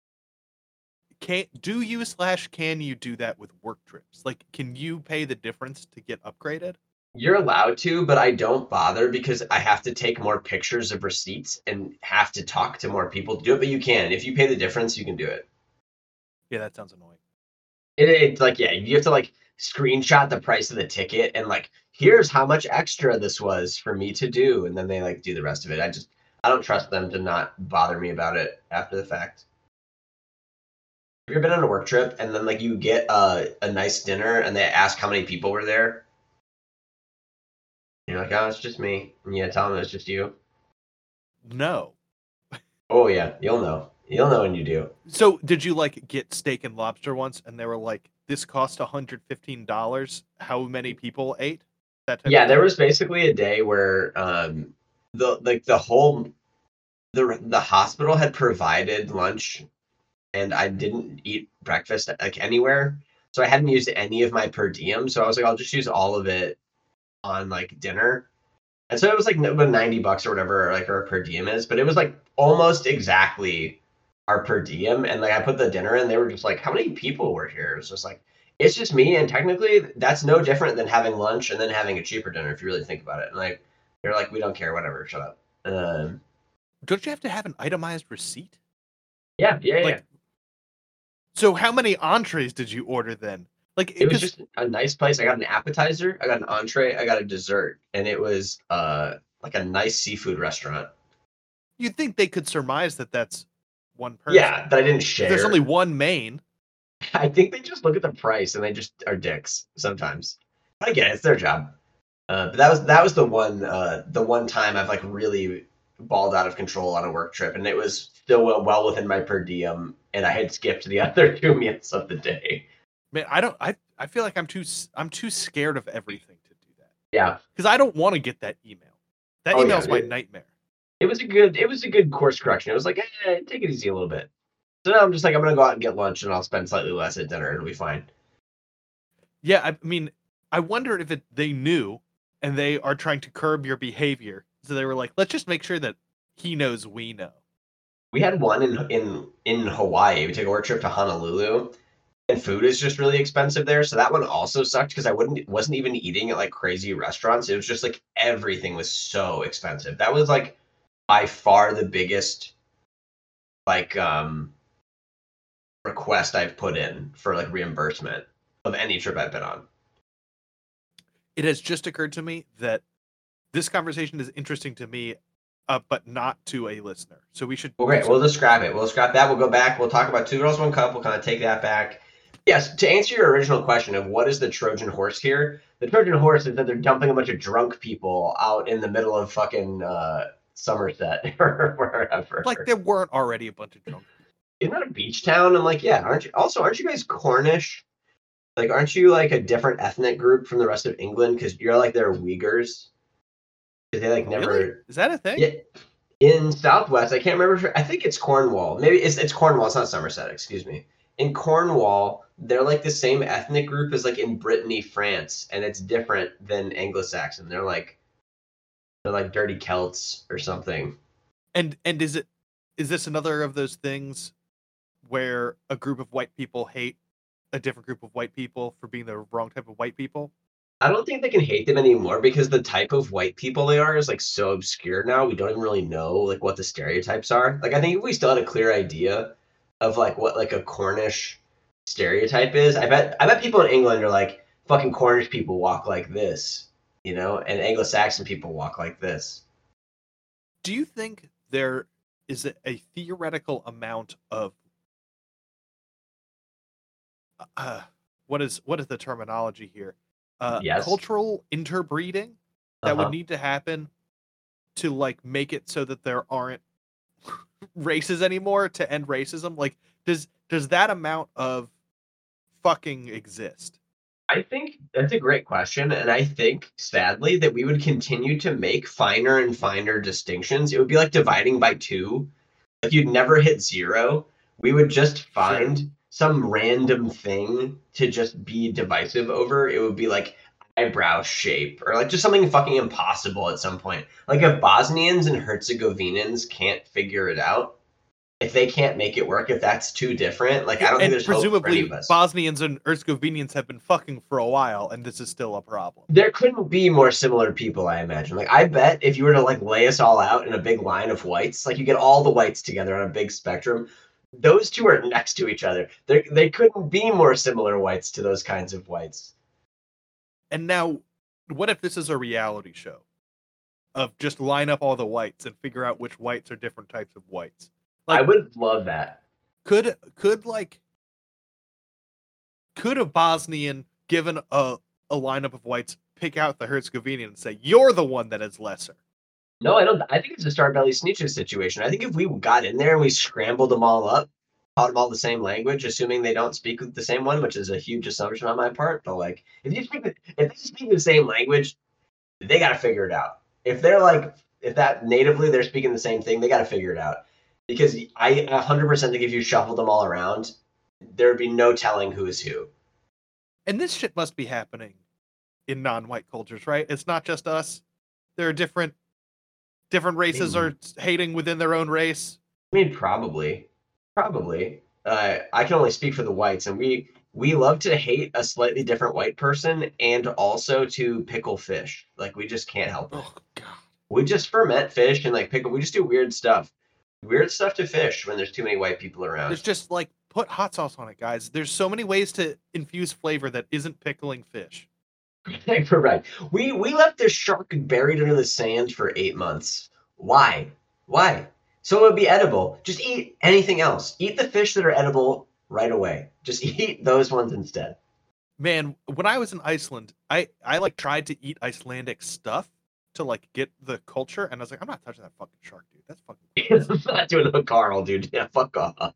Speaker 1: can do you slash can you do that with work trips? Like, can you pay the difference to get upgraded?
Speaker 2: You're allowed to, but I don't bother because I have to take more pictures of receipts and have to talk to more people to do it. But you can. If you pay the difference, you can do it.
Speaker 1: Yeah, that sounds annoying.
Speaker 2: It, it's like, yeah, you have to like screenshot the price of the ticket and like, here's how much extra this was for me to do. And then they like do the rest of it. I just, I don't trust them to not bother me about it after the fact. Have you ever been on a work trip and then like you get a, a nice dinner and they ask how many people were there? And you're like, oh, it's just me. And you tell them it's just you.
Speaker 1: No.
Speaker 2: Oh yeah, you'll know. You'll know when you do.
Speaker 1: So did you like get steak and lobster once and they were like, this cost one hundred fifteen dollars? How many people ate? That type
Speaker 2: Yeah,
Speaker 1: of
Speaker 2: there
Speaker 1: thing?
Speaker 2: was basically a day where um the like the whole the the hospital had provided lunch and I didn't eat breakfast like anywhere. So I hadn't used any of my per diem. So I was like, I'll just use all of it on like dinner. And so it was like about ninety bucks or whatever like our per diem is, but it was like almost exactly our per diem. And like I put the dinner in, they were just like, how many people were here? It was just like, it's just me. And technically that's no different than having lunch and then having a cheaper dinner if you really think about it. And like they're like, we don't care, whatever, shut up. Um
Speaker 1: Don't you have to have an itemized receipt?
Speaker 2: yeah, yeah, yeah.
Speaker 1: Like, so how many entrees did you order then? Like,
Speaker 2: It was
Speaker 1: 'cause
Speaker 2: just a nice place. I got an appetizer, I got an entree, I got a dessert, and it was uh like a nice seafood restaurant.
Speaker 1: you'd think they could surmise that that's one person.
Speaker 2: Yeah, that I didn't
Speaker 1: If
Speaker 2: share.
Speaker 1: there's only one main.
Speaker 2: I think they just look at the price and they just are dicks sometimes. I get it; it's their job. Uh, but that was that was the one uh, the one time I've like really balled out of control on a work trip, and it was still well, well within my per diem, and I had skipped the other two meals of the day.
Speaker 1: Man, I don't. I I feel like I'm too. s- I'm too scared of everything to do that
Speaker 2: Yeah,
Speaker 1: because I don't want to get that email. That
Speaker 2: Oh, yeah,
Speaker 1: email's my
Speaker 2: it-
Speaker 1: nightmare.
Speaker 2: it was a good it was a good course correction. It was like, eh, take it easy a little bit. So now I'm just like, I'm gonna go out and get lunch, and I'll spend slightly less at dinner. It'll be fine.
Speaker 1: Yeah, I mean, I wonder if it, they knew and they are trying to curb your behavior. So they were like, let's just make sure that he knows we know.
Speaker 2: We had one in in in Hawaii. We took a work trip to Honolulu, and food is just really expensive there. So that one also sucked because I wouldn't wasn't even eating at like crazy restaurants. It was just like everything was so expensive. That was like by far the biggest like um request I've put in for like reimbursement of any trip I've been on.
Speaker 1: It has just occurred to me that this conversation is interesting to me, uh, but not to a listener. So we should.
Speaker 2: Well, great. We'll just scrap it. We'll scrap that. We'll go back. We'll talk about Two Girls, One Cup. We'll kind of take that back. Yes, to answer your original question of what is the Trojan horse here, the Trojan horse is that they're dumping a bunch of drunk people out in the middle of fucking uh, Somerset or wherever.
Speaker 1: Like there weren't already a bunch of drunk.
Speaker 2: Isn't that a beach town? I'm like, yeah. Aren't you? Also, aren't you guys Cornish? Like, aren't you like a different ethnic group from the rest of England? Because you're like they're Uyghurs. 'Cause they like never.
Speaker 1: Really? Is that a thing?
Speaker 2: Yeah, in Southwest, I can't remember. If, I think it's Cornwall. Maybe it's it's Cornwall. It's not Somerset. Excuse me. In Cornwall, they're like the same ethnic group as like in Brittany, France, and it's different than Anglo-Saxon. They're like they're like dirty Celts or something.
Speaker 1: And and is it is this another of those things where a group of white people hate a different group of white people for being the wrong type of white people?
Speaker 2: I don't think they can hate them anymore because the type of white people they are is like so obscure now. We don't even really know like what the stereotypes are. Like I think if we still had a clear idea of like what like a Cornish stereotype is, I bet I bet people in England are like fucking Cornish people walk like this, you know, and Anglo-Saxon people walk like this.
Speaker 1: Do you think there is a, a theoretical amount of uh, what is what is the terminology here? Uh,
Speaker 2: Yes.
Speaker 1: Cultural interbreeding that
Speaker 2: Uh-huh.
Speaker 1: would need to happen to like make it so that there aren't races anymore to end racism? Like, does does that amount of fucking exist?
Speaker 2: I think that's a great question, and I think sadly that we would continue to make finer and finer distinctions. It would be like dividing by two. Like you'd never hit zero. We would just find
Speaker 1: Sure.
Speaker 2: some random thing to just be divisive over. It would be like eyebrow shape or like just something fucking impossible at some point. Like if Bosnians and Herzegovinans can't figure it out, if they can't make it work, if that's too different, like I don't think
Speaker 1: And
Speaker 2: there's hope for any
Speaker 1: presumably
Speaker 2: of us.
Speaker 1: Bosnians and Herzegovinians have been fucking for a while, and this is still a problem.
Speaker 2: There couldn't be more similar people, I imagine. Like I bet if you were to like lay us all out in a big line of whites, like you get all the whites together on a big spectrum, those two are next to each other. They they couldn't be more similar whites to those kinds of whites.
Speaker 1: And now, what if this is a reality show of just line up all the whites and figure out which whites are different types of whites?
Speaker 2: I
Speaker 1: Like,
Speaker 2: would love that.
Speaker 1: could could like could a Bosnian given a a lineup of whites pick out the Herzegovinian and say you're the one that is lesser?
Speaker 2: No, I don't. I think it's a Starbelly Sneetches situation. I think if we got in there and we scrambled them all up, taught them all the same language, assuming they don't speak the same one, which is a huge assumption on my part. But like, if you speak, the, if they speak the same language, they got to figure it out. If they're like, if that natively they're speaking the same thing, they got to figure it out. Because I one hundred percent think if you shuffled them all around, there would be no telling who is who.
Speaker 1: And this shit must be happening in non-white cultures, right? It's not just us. There are different different races are hating within their own race.
Speaker 2: I mean, probably, probably. Uh, I can only speak for the whites, and we we love to hate a slightly different white person, and also to pickle fish. Like we just can't help it.
Speaker 1: Oh god.
Speaker 2: We just ferment fish and like pickle. We just do weird stuff, weird stuff to fish when there's too many white people around.
Speaker 1: There's just like put hot sauce on it, guys. There's so many ways to infuse flavor that isn't pickling fish.
Speaker 2: You're right. We we left this shark buried under the sand for eight months. Why? Why? So it would be edible. Just eat anything else. Eat the fish that are edible right away. Just eat those ones instead.
Speaker 1: Man, when I was in Iceland, I I like tried to eat Icelandic stuff to like get the culture, and I was like, I'm not touching that fucking shark, dude. That's fucking.
Speaker 2: I'm not doing a Carl, dude. Yeah, fuck off.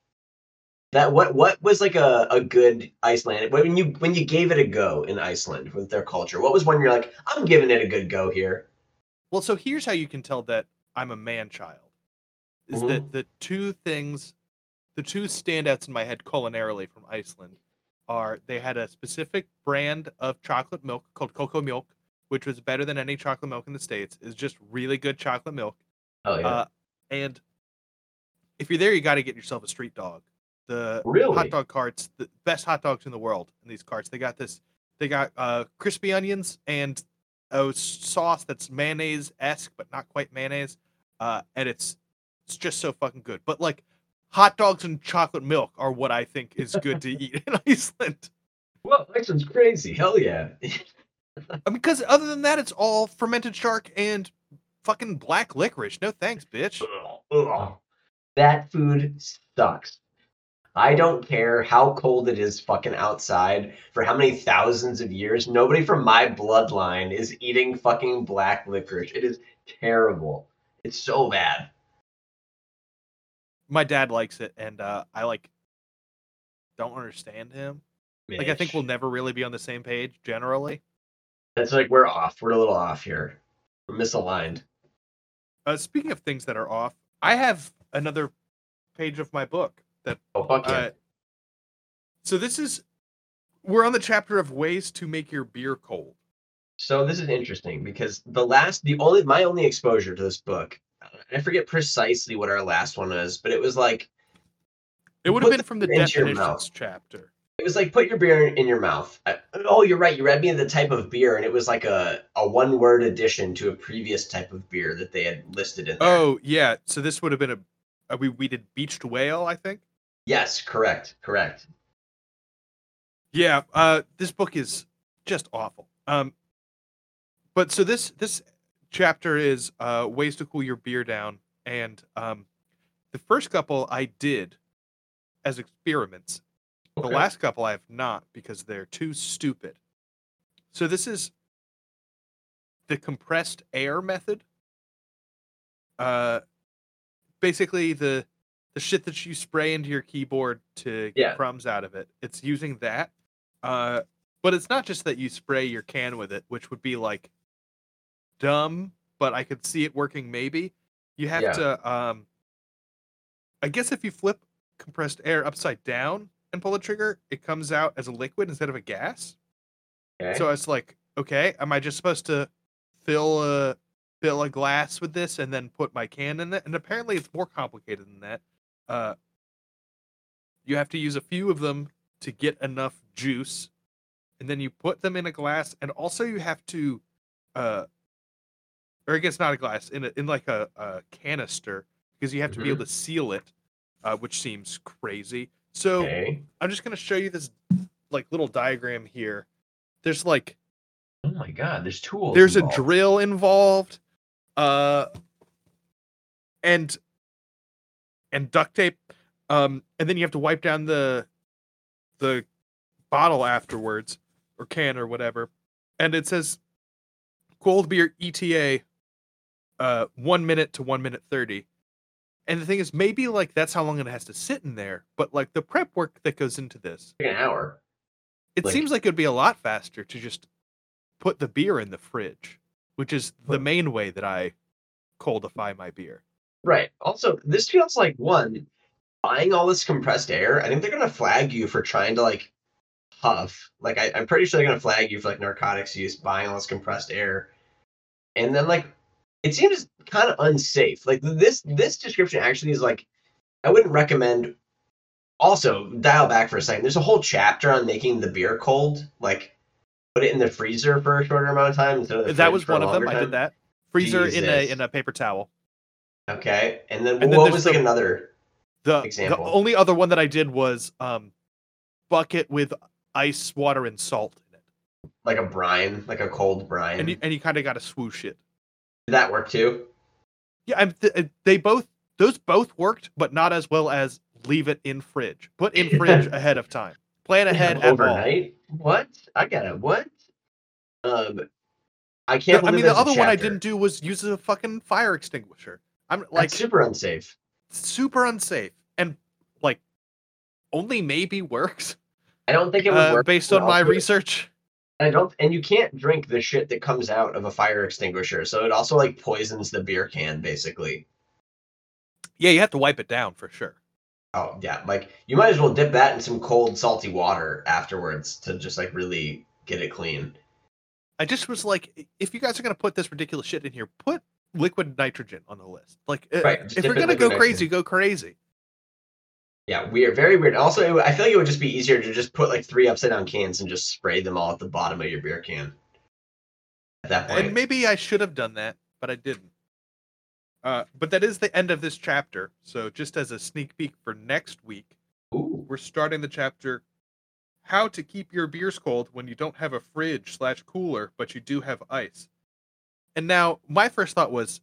Speaker 2: That what what was like a, a good Icelandic when you when you gave it a go in Iceland with their culture? What was one you're like, I'm giving it a good go here?
Speaker 1: Well, so here's how you can tell that I'm a man child. Is
Speaker 2: Mhm.
Speaker 1: that the two things, the two standouts in my head culinarily from Iceland are they had a specific brand of chocolate milk called Cocoa Milk, which was better than any chocolate milk in the States. It's just really good chocolate milk.
Speaker 2: Oh yeah.
Speaker 1: Uh, and if you're there, you got to get yourself a street dog. The
Speaker 2: Really?
Speaker 1: hot dog carts, the best hot dogs in the world in these carts. They got this, they got uh, crispy onions and a sauce that's mayonnaise-esque, but not quite mayonnaise. Uh, and it's it's just so fucking good. But like hot dogs and chocolate milk are what I think is good to eat in Iceland.
Speaker 2: Well, Iceland's crazy. Hell yeah.
Speaker 1: I mean, because other than that, it's all fermented shark and fucking black licorice. No thanks, bitch.
Speaker 2: Ugh. That food sucks. I don't care how cold it is fucking outside for how many thousands of years. Nobody from my bloodline is eating fucking black licorice. It is terrible. It's so bad.
Speaker 1: My dad likes it, and uh, I like don't understand him. Like, I think
Speaker 2: Mitch.
Speaker 1: we'll never really be on the same page generally.
Speaker 2: That's like we're off. We're a little off here. We're misaligned.
Speaker 1: Uh, speaking of things that are off, I have another page of my book that.
Speaker 2: Oh fuck yeah.
Speaker 1: Uh, so this is we're on the chapter of ways to make your beer cold.
Speaker 2: So this is interesting because the last, the only, my only exposure to this book, I forget precisely what our last one was, but it was like,
Speaker 1: It would have
Speaker 2: put
Speaker 1: been
Speaker 2: the
Speaker 1: from the
Speaker 2: beer into your
Speaker 1: definitions
Speaker 2: mouth.
Speaker 1: chapter.
Speaker 2: It was like put your beer in your mouth. I, oh, you're right. You read me the type of beer, and it was like a, a one word addition to a previous type of beer that they had listed in there.
Speaker 1: Oh yeah, so this would have been a uh, we we did beached whale, I think.
Speaker 2: Yes, correct, correct.
Speaker 1: Yeah, uh, this book is just awful. Um, but so this this chapter is uh, ways to cool your beer down, and um, the first couple I did as experiments. The
Speaker 2: Okay.
Speaker 1: last couple I have not because they're too stupid. So this is the compressed air method. uh, basically the the shit that you spray into your keyboard to get
Speaker 2: Yeah.
Speaker 1: crumbs out of it. It's using that. Uh, but it's not just that you spray your can with it, which would be like dumb, but I could see it working maybe. You have
Speaker 2: Yeah.
Speaker 1: to um I guess if you flip compressed air upside down and pull the trigger, it comes out as a liquid instead of a gas.
Speaker 2: Okay.
Speaker 1: So it's like, okay, am I just supposed to fill a fill a glass with this and then put my can in it? And apparently it's more complicated than that. Uh, you have to use a few of them to get enough juice, and then you put them in a glass, and also you have to, uh, or I guess not a glass, in a, in like a, a canister, because you have to be able to seal it, uh, which seems crazy. So
Speaker 2: okay.
Speaker 1: I'm just gonna show you this like little diagram here. There's like
Speaker 2: Oh my god, there's tools.
Speaker 1: there's
Speaker 2: involved.
Speaker 1: a drill involved, uh, and and duct tape, um, and then you have to wipe down the the bottle afterwards, or can or whatever, and it says cold beer E T A, uh, one minute to one minute thirty. And the thing is, maybe like that's how long it has to sit in there, but like the prep work that goes into this,
Speaker 2: Like an hour.
Speaker 1: it
Speaker 2: Like-
Speaker 1: seems like it'd be a lot faster to just put the beer in the fridge, which is the main way that I coldify my beer.
Speaker 2: Right. Also, this feels like one, buying all this compressed air, I think they're gonna flag you for trying to like huff. Like I, I'm pretty sure they're gonna flag you for like narcotics use, buying all this compressed air. And then like it seems kind of unsafe. Like this this description actually is like I wouldn't recommend. Also, dial back for a second. There's a whole chapter on making the beer cold. Like put it in the freezer for a shorter amount of time instead of the
Speaker 1: That
Speaker 2: fridge
Speaker 1: was
Speaker 2: for a
Speaker 1: one of them.
Speaker 2: longer
Speaker 1: I
Speaker 2: time.
Speaker 1: did that. Freezer in a
Speaker 2: Jesus.
Speaker 1: in a paper towel.
Speaker 2: Okay. And then
Speaker 1: And then
Speaker 2: what
Speaker 1: there's
Speaker 2: was like
Speaker 1: the-
Speaker 2: another
Speaker 1: The
Speaker 2: Example.
Speaker 1: the only other one that I did was um bucket with ice, water, and salt in it,
Speaker 2: like a brine, like a cold brine?
Speaker 1: and you, and you kind of got to swoosh it.
Speaker 2: Did that work too?
Speaker 1: Yeah, I'm th- they both those both worked, but not as well as leave it in fridge. Put in fridge ahead of time. Plan ahead at all.
Speaker 2: overnight. What? I got it. What? Um, I can't.
Speaker 1: The- I
Speaker 2: believe
Speaker 1: mean, the
Speaker 2: there's a
Speaker 1: other one I
Speaker 2: chapter.
Speaker 1: didn't do was use a fucking fire extinguisher. I'm
Speaker 2: Like
Speaker 1: like
Speaker 2: super unsafe.
Speaker 1: super unsafe and like only maybe works
Speaker 2: I don't think it would
Speaker 1: uh,
Speaker 2: work
Speaker 1: based
Speaker 2: but
Speaker 1: on my
Speaker 2: also-
Speaker 1: research.
Speaker 2: I don't, and you can't drink the shit that comes out of a fire extinguisher, so it also like poisons the beer can, basically.
Speaker 1: Yeah, you have to wipe it down for sure.
Speaker 2: Oh yeah, like you might as well dip that in some cold, salty water afterwards to just like really get it clean.
Speaker 1: I just was like, if you guys are gonna put this ridiculous shit in here, put liquid nitrogen on the list. Like, uh,
Speaker 2: Right, just
Speaker 1: if
Speaker 2: dip
Speaker 1: you're
Speaker 2: it in
Speaker 1: gonna go
Speaker 2: liquid
Speaker 1: crazy,
Speaker 2: nitrogen.
Speaker 1: go crazy.
Speaker 2: Yeah, weird, very weird. Also, it, would- I feel like it would just be easier to just put like three upside down cans and just spray them all at the bottom of your beer can. At that point,
Speaker 1: And maybe I should have done that, but I didn't. Uh, but that is the end of this chapter. So just as a sneak peek for next week,
Speaker 2: ooh,
Speaker 1: we're starting the chapter how to keep your beers cold when you don't have a fridge slash cooler, but you do have ice. And now my first thought was,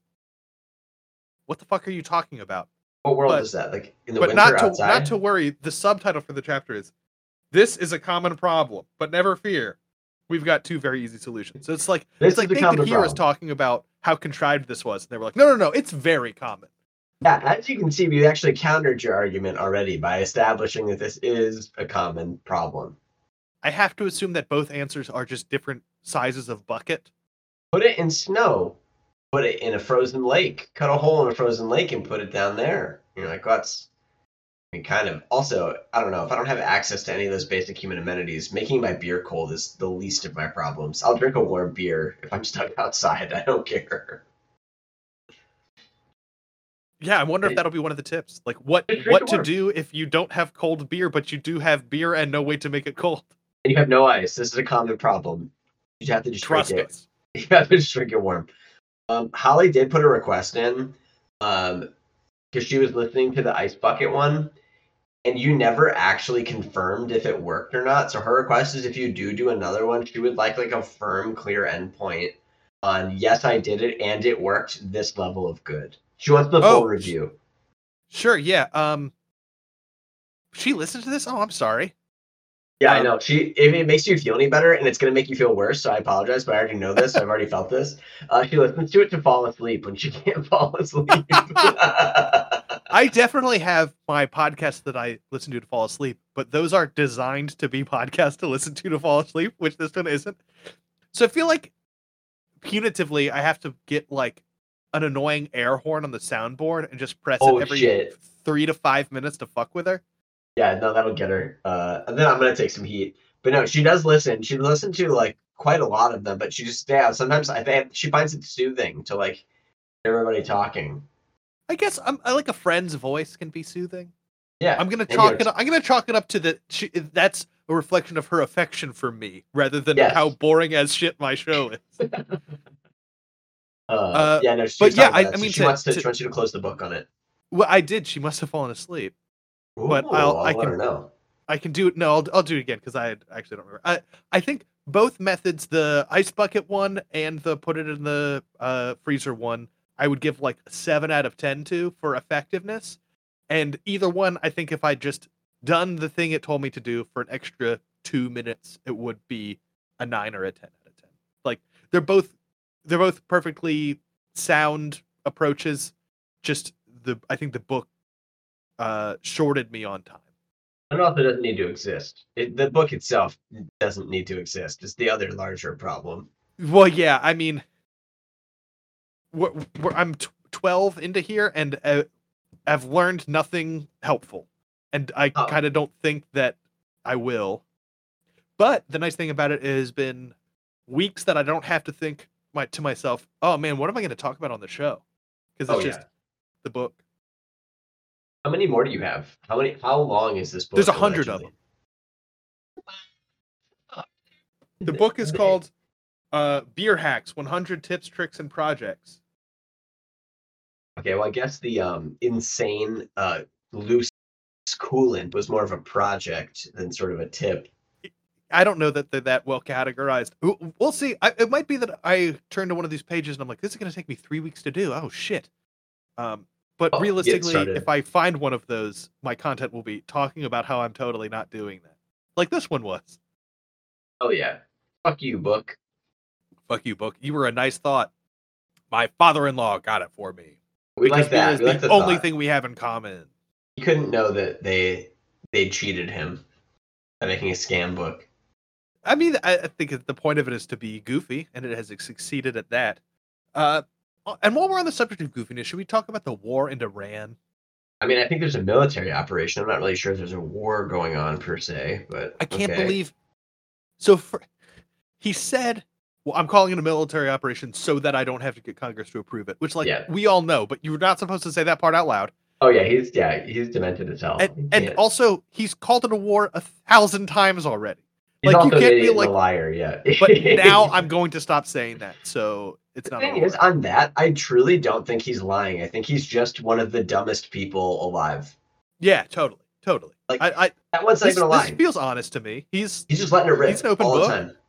Speaker 1: what the fuck are you talking about?
Speaker 2: what world
Speaker 1: but-
Speaker 2: is that? Like in the
Speaker 1: But
Speaker 2: winter
Speaker 1: not to
Speaker 2: outside?
Speaker 1: not to worry. The subtitle for the chapter is, "This is a common problem, but never fear. We've got two very easy solutions." So it's like
Speaker 2: This
Speaker 1: it's like
Speaker 2: is the
Speaker 1: they
Speaker 2: common
Speaker 1: could hear us
Speaker 2: problem.
Speaker 1: talking about how contrived this was, and they were like, "No, no, no, it's very common."
Speaker 2: Yeah, as you can see, we actually countered your argument already by establishing that this is a common problem.
Speaker 1: I have to assume that both answers are just different sizes of bucket.
Speaker 2: Put it in snow. Put it in a frozen lake. Cut a hole in a frozen lake and put it down there. You're like, well, that's I mean, kind of. Also, I don't know. If I don't have access to any of those basic human amenities, making my beer cold is the least of my problems. I'll drink a warm beer if I'm stuck outside. I don't care.
Speaker 1: Yeah, I wonder if
Speaker 2: Hey.
Speaker 1: that'll be one of the tips. Like what
Speaker 2: Just drink
Speaker 1: what
Speaker 2: it
Speaker 1: to
Speaker 2: warm.
Speaker 1: do if you don't have cold beer, but you do have beer and no way to make it cold.
Speaker 2: And you have no ice. This is a common problem. You have to just
Speaker 1: Trust
Speaker 2: drink it.
Speaker 1: us.
Speaker 2: You have to just drink it warm. Um, Holly did put a request in, um, because she was listening to the ice bucket one, and you never actually confirmed if it worked or not. So her request is if you do do another one, she would like like a firm, clear endpoint on yes, I did it and it worked. This level of good. She wants the
Speaker 1: Oh,
Speaker 2: full review.
Speaker 1: Sure, yeah. Um she listened to this? Oh, I'm sorry.
Speaker 2: Yeah, I
Speaker 1: Um,
Speaker 2: know. She if it makes you feel any better, and it's gonna make you feel worse, so I apologize, but I already know this. I've already felt this. Uh, she listens to it to fall asleep when she can't fall asleep.
Speaker 1: I definitely have my podcasts that I listen to to fall asleep, but those are designed to be podcasts to listen to to fall asleep, which this one isn't. So I feel like punitively, I have to get like an annoying air horn on the soundboard and just press
Speaker 2: Oh,
Speaker 1: it every
Speaker 2: shit.
Speaker 1: three to five minutes to fuck with her.
Speaker 2: Yeah, no, that'll get her. Uh, and then I'm gonna take some heat. But no, she does listen. She listened to like quite a lot of them, but she just yeah. Sometimes I think she finds it soothing to like hear everybody talking.
Speaker 1: I guess I'm, I like a friend's voice can be soothing.
Speaker 2: Yeah,
Speaker 1: I'm gonna
Speaker 2: and
Speaker 1: chalk
Speaker 2: you're-
Speaker 1: it. Up, I'm gonna chalk it up to the. She, that's a reflection of her affection for me, rather than
Speaker 2: Yes.
Speaker 1: how boring as shit my show is.
Speaker 2: Uh,
Speaker 1: Uh,
Speaker 2: yeah, no, she
Speaker 1: but
Speaker 2: was
Speaker 1: yeah,
Speaker 2: talking
Speaker 1: I-
Speaker 2: about that,
Speaker 1: I
Speaker 2: so
Speaker 1: mean,
Speaker 2: she
Speaker 1: to-
Speaker 2: wants to,
Speaker 1: to-
Speaker 2: she wants you to close the book on it.
Speaker 1: Well, I did. She must have fallen asleep. But
Speaker 2: Ooh,
Speaker 1: I'll-
Speaker 2: I'll
Speaker 1: I
Speaker 2: let
Speaker 1: can-
Speaker 2: her know.
Speaker 1: I can do it. No, I'll, I'll do it again because I actually don't remember. I I think both methods, the ice bucket one and the put it in the uh, freezer one, I would give like a seven out of ten to for effectiveness. And either one, I think if I just done the thing it told me to do for an extra two minutes, it would be a nine or a ten out of ten. Like they're both they're both perfectly sound approaches. Just the I think the book uh shorted me on time.
Speaker 2: An author doesn't need to exist. It, the book itself doesn't need to exist. It's the other larger problem.
Speaker 1: Well, yeah, I mean, we're, we're, I'm t- twelve into here, and uh, I've learned nothing helpful, and I
Speaker 2: Oh.
Speaker 1: kind of don't think that I will. But the nice thing about it has been weeks that I don't have to think my, to myself, "Oh man, what am I going to talk about on the show?" Because it's
Speaker 2: Oh,
Speaker 1: just
Speaker 2: yeah.
Speaker 1: the book.
Speaker 2: How many more do you have? How many? How long is this book?
Speaker 1: There's a hundred of
Speaker 2: allegedly?
Speaker 1: The book is called uh, "Beer Hacks: one hundred Tips, Tricks, and Projects."
Speaker 2: Okay, well, I guess the um insane uh loose coolant was more of a project than sort of a tip.
Speaker 1: I don't know that they're that well categorized. W- We'll see. I, it might be that I turn to one of these pages and I'm like, this is going to take me three weeks to do. Oh shit. Um, but
Speaker 2: Oh, get
Speaker 1: realistically,
Speaker 2: started.
Speaker 1: if I find one of those, my content will be talking about how I'm totally not doing that, like this one was.
Speaker 2: Oh yeah, fuck you, book.
Speaker 1: Fuck you, book. You were a nice thought. My father-in-law got it for me.
Speaker 2: We
Speaker 1: because
Speaker 2: like that.
Speaker 1: beer is
Speaker 2: We like
Speaker 1: the
Speaker 2: the
Speaker 1: only
Speaker 2: thought.
Speaker 1: thing we have in common.
Speaker 2: You couldn't know that they they cheated him by making a scam book.
Speaker 1: I mean, I, I think the point of it is to be goofy, and it has succeeded at that. Uh, and while we're on the subject of goofiness, should we talk about the war in Iran?
Speaker 2: I mean, I think there's a military operation. I'm not really sure if there's a war going on per se, but
Speaker 1: I can't
Speaker 2: okay.
Speaker 1: believe. So for, he said, "Well, I'm calling it a military operation so that I don't have to get Congress to approve it." Which, like,
Speaker 2: Yeah.
Speaker 1: we all know, but you're not supposed to say that part out loud.
Speaker 2: Oh yeah, he's yeah he's demented as hell. He
Speaker 1: And, and
Speaker 2: can't-
Speaker 1: also, he's called it a war a thousand times already.
Speaker 2: he's
Speaker 1: like, you
Speaker 2: also an
Speaker 1: can't be
Speaker 2: idiot and
Speaker 1: like-
Speaker 2: a liar. Yeah,
Speaker 1: But now I'm going to stop saying that, so it's
Speaker 2: The
Speaker 1: not. a
Speaker 2: thing
Speaker 1: war.
Speaker 2: is, on that, I truly don't think he's lying. I think he's just one of the dumbest people alive.
Speaker 1: Yeah, totally, totally.
Speaker 2: Like,
Speaker 1: I, I
Speaker 2: That one's not
Speaker 1: this,
Speaker 2: even a
Speaker 1: this
Speaker 2: lie.
Speaker 1: feels honest to me. He's
Speaker 2: He's just letting it rip
Speaker 1: he's an open
Speaker 2: all
Speaker 1: book.
Speaker 2: the time.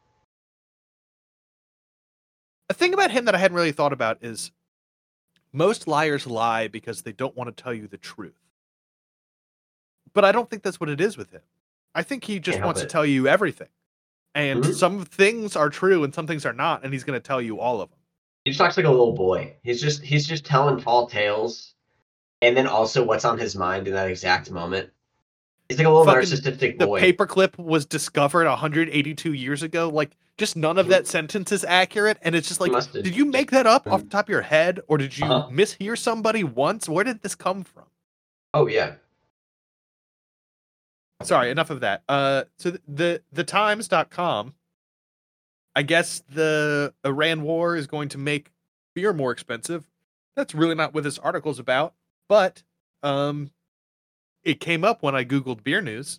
Speaker 1: a thing about him that I hadn't really thought about is most liars lie because they don't want to tell you the truth. But I don't think that's what it is with him. I think he just
Speaker 2: Can't help
Speaker 1: wants to
Speaker 2: it.
Speaker 1: tell you everything. And
Speaker 2: Mhm.
Speaker 1: some things are true and some things are not, and he's going to tell you all of them.
Speaker 2: He just talks like a little boy. He's just he's just telling tall tales, and then also what's on his mind in that exact moment. He's like a little
Speaker 1: Fucking
Speaker 2: narcissistic
Speaker 1: The
Speaker 2: boy.
Speaker 1: paperclip was discovered one hundred eighty-two years ago. Like, just none of that sentence is accurate. And it's just like,
Speaker 2: must have
Speaker 1: did you make that up off
Speaker 2: Mm.
Speaker 1: the top of your head? Or did you
Speaker 2: Uh-huh.
Speaker 1: mishear somebody once? Where did this come from?
Speaker 2: Oh yeah,
Speaker 1: Sorry, enough of that. Uh, so the, the the times dot com, I guess the Iran war is going to make beer more expensive. That's really not what this article's about, but um, it came up when I Googled beer news.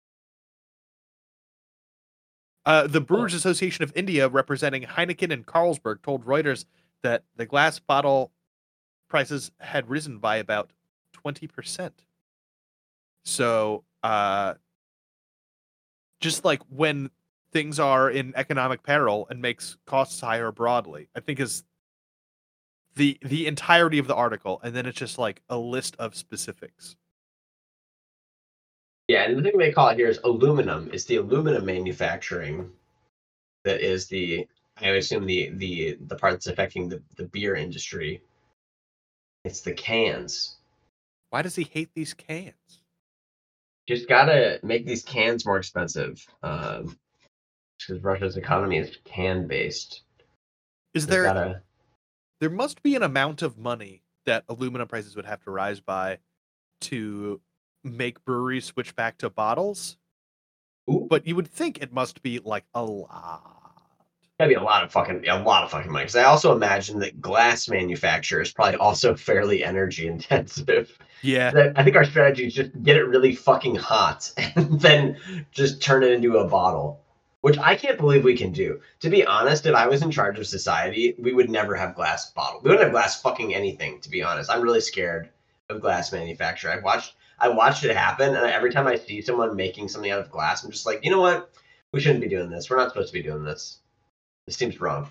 Speaker 1: Uh, the Brewers Association of India, representing Heineken and Carlsberg, told Reuters that the glass bottle prices had risen by about twenty percent. So, uh, just like when things are in economic peril and makes costs higher broadly, I think is the the entirety of the article, and then it's just like a list of specifics.
Speaker 2: Yeah, and the thing they call it here is aluminum. It's the aluminum manufacturing that is the I would assume the the the part that's affecting the, the beer industry. It's the cans.
Speaker 1: Why does he hate these cans?
Speaker 2: Just gotta make these cans more expensive. Um, because Russia's economy is can based.
Speaker 1: Is
Speaker 2: They
Speaker 1: there
Speaker 2: gotta
Speaker 1: there must be an amount of money that aluminum prices would have to rise by to make breweries switch back to bottles?
Speaker 2: Ooh.
Speaker 1: But you would think it must be like a lot.
Speaker 2: gotta be a lot of fucking a lot of fucking money. Because I also imagine that glass manufacture is probably also fairly energy intensive.
Speaker 1: Yeah.
Speaker 2: That- I think our strategy is just get it really fucking hot and then just turn it into a bottle, which I can't believe we can do. To be honest, if I was in charge of society, we would never have glass bottle. We wouldn't have glass fucking anything. To be honest, I'm really scared of glass manufacture. I've watched I watched it happen, and every time I see someone making something out of glass, I'm just like, you know what? We shouldn't be doing this. We're not supposed to be doing this. This seems wrong.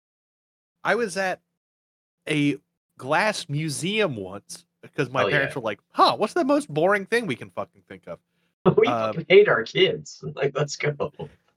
Speaker 1: I was at a glass museum once because my
Speaker 2: Oh, yeah.
Speaker 1: parents were like, huh, what's the most boring thing we can fucking think of?
Speaker 2: we
Speaker 1: Uh,
Speaker 2: fucking hate our kids. Like, let's go.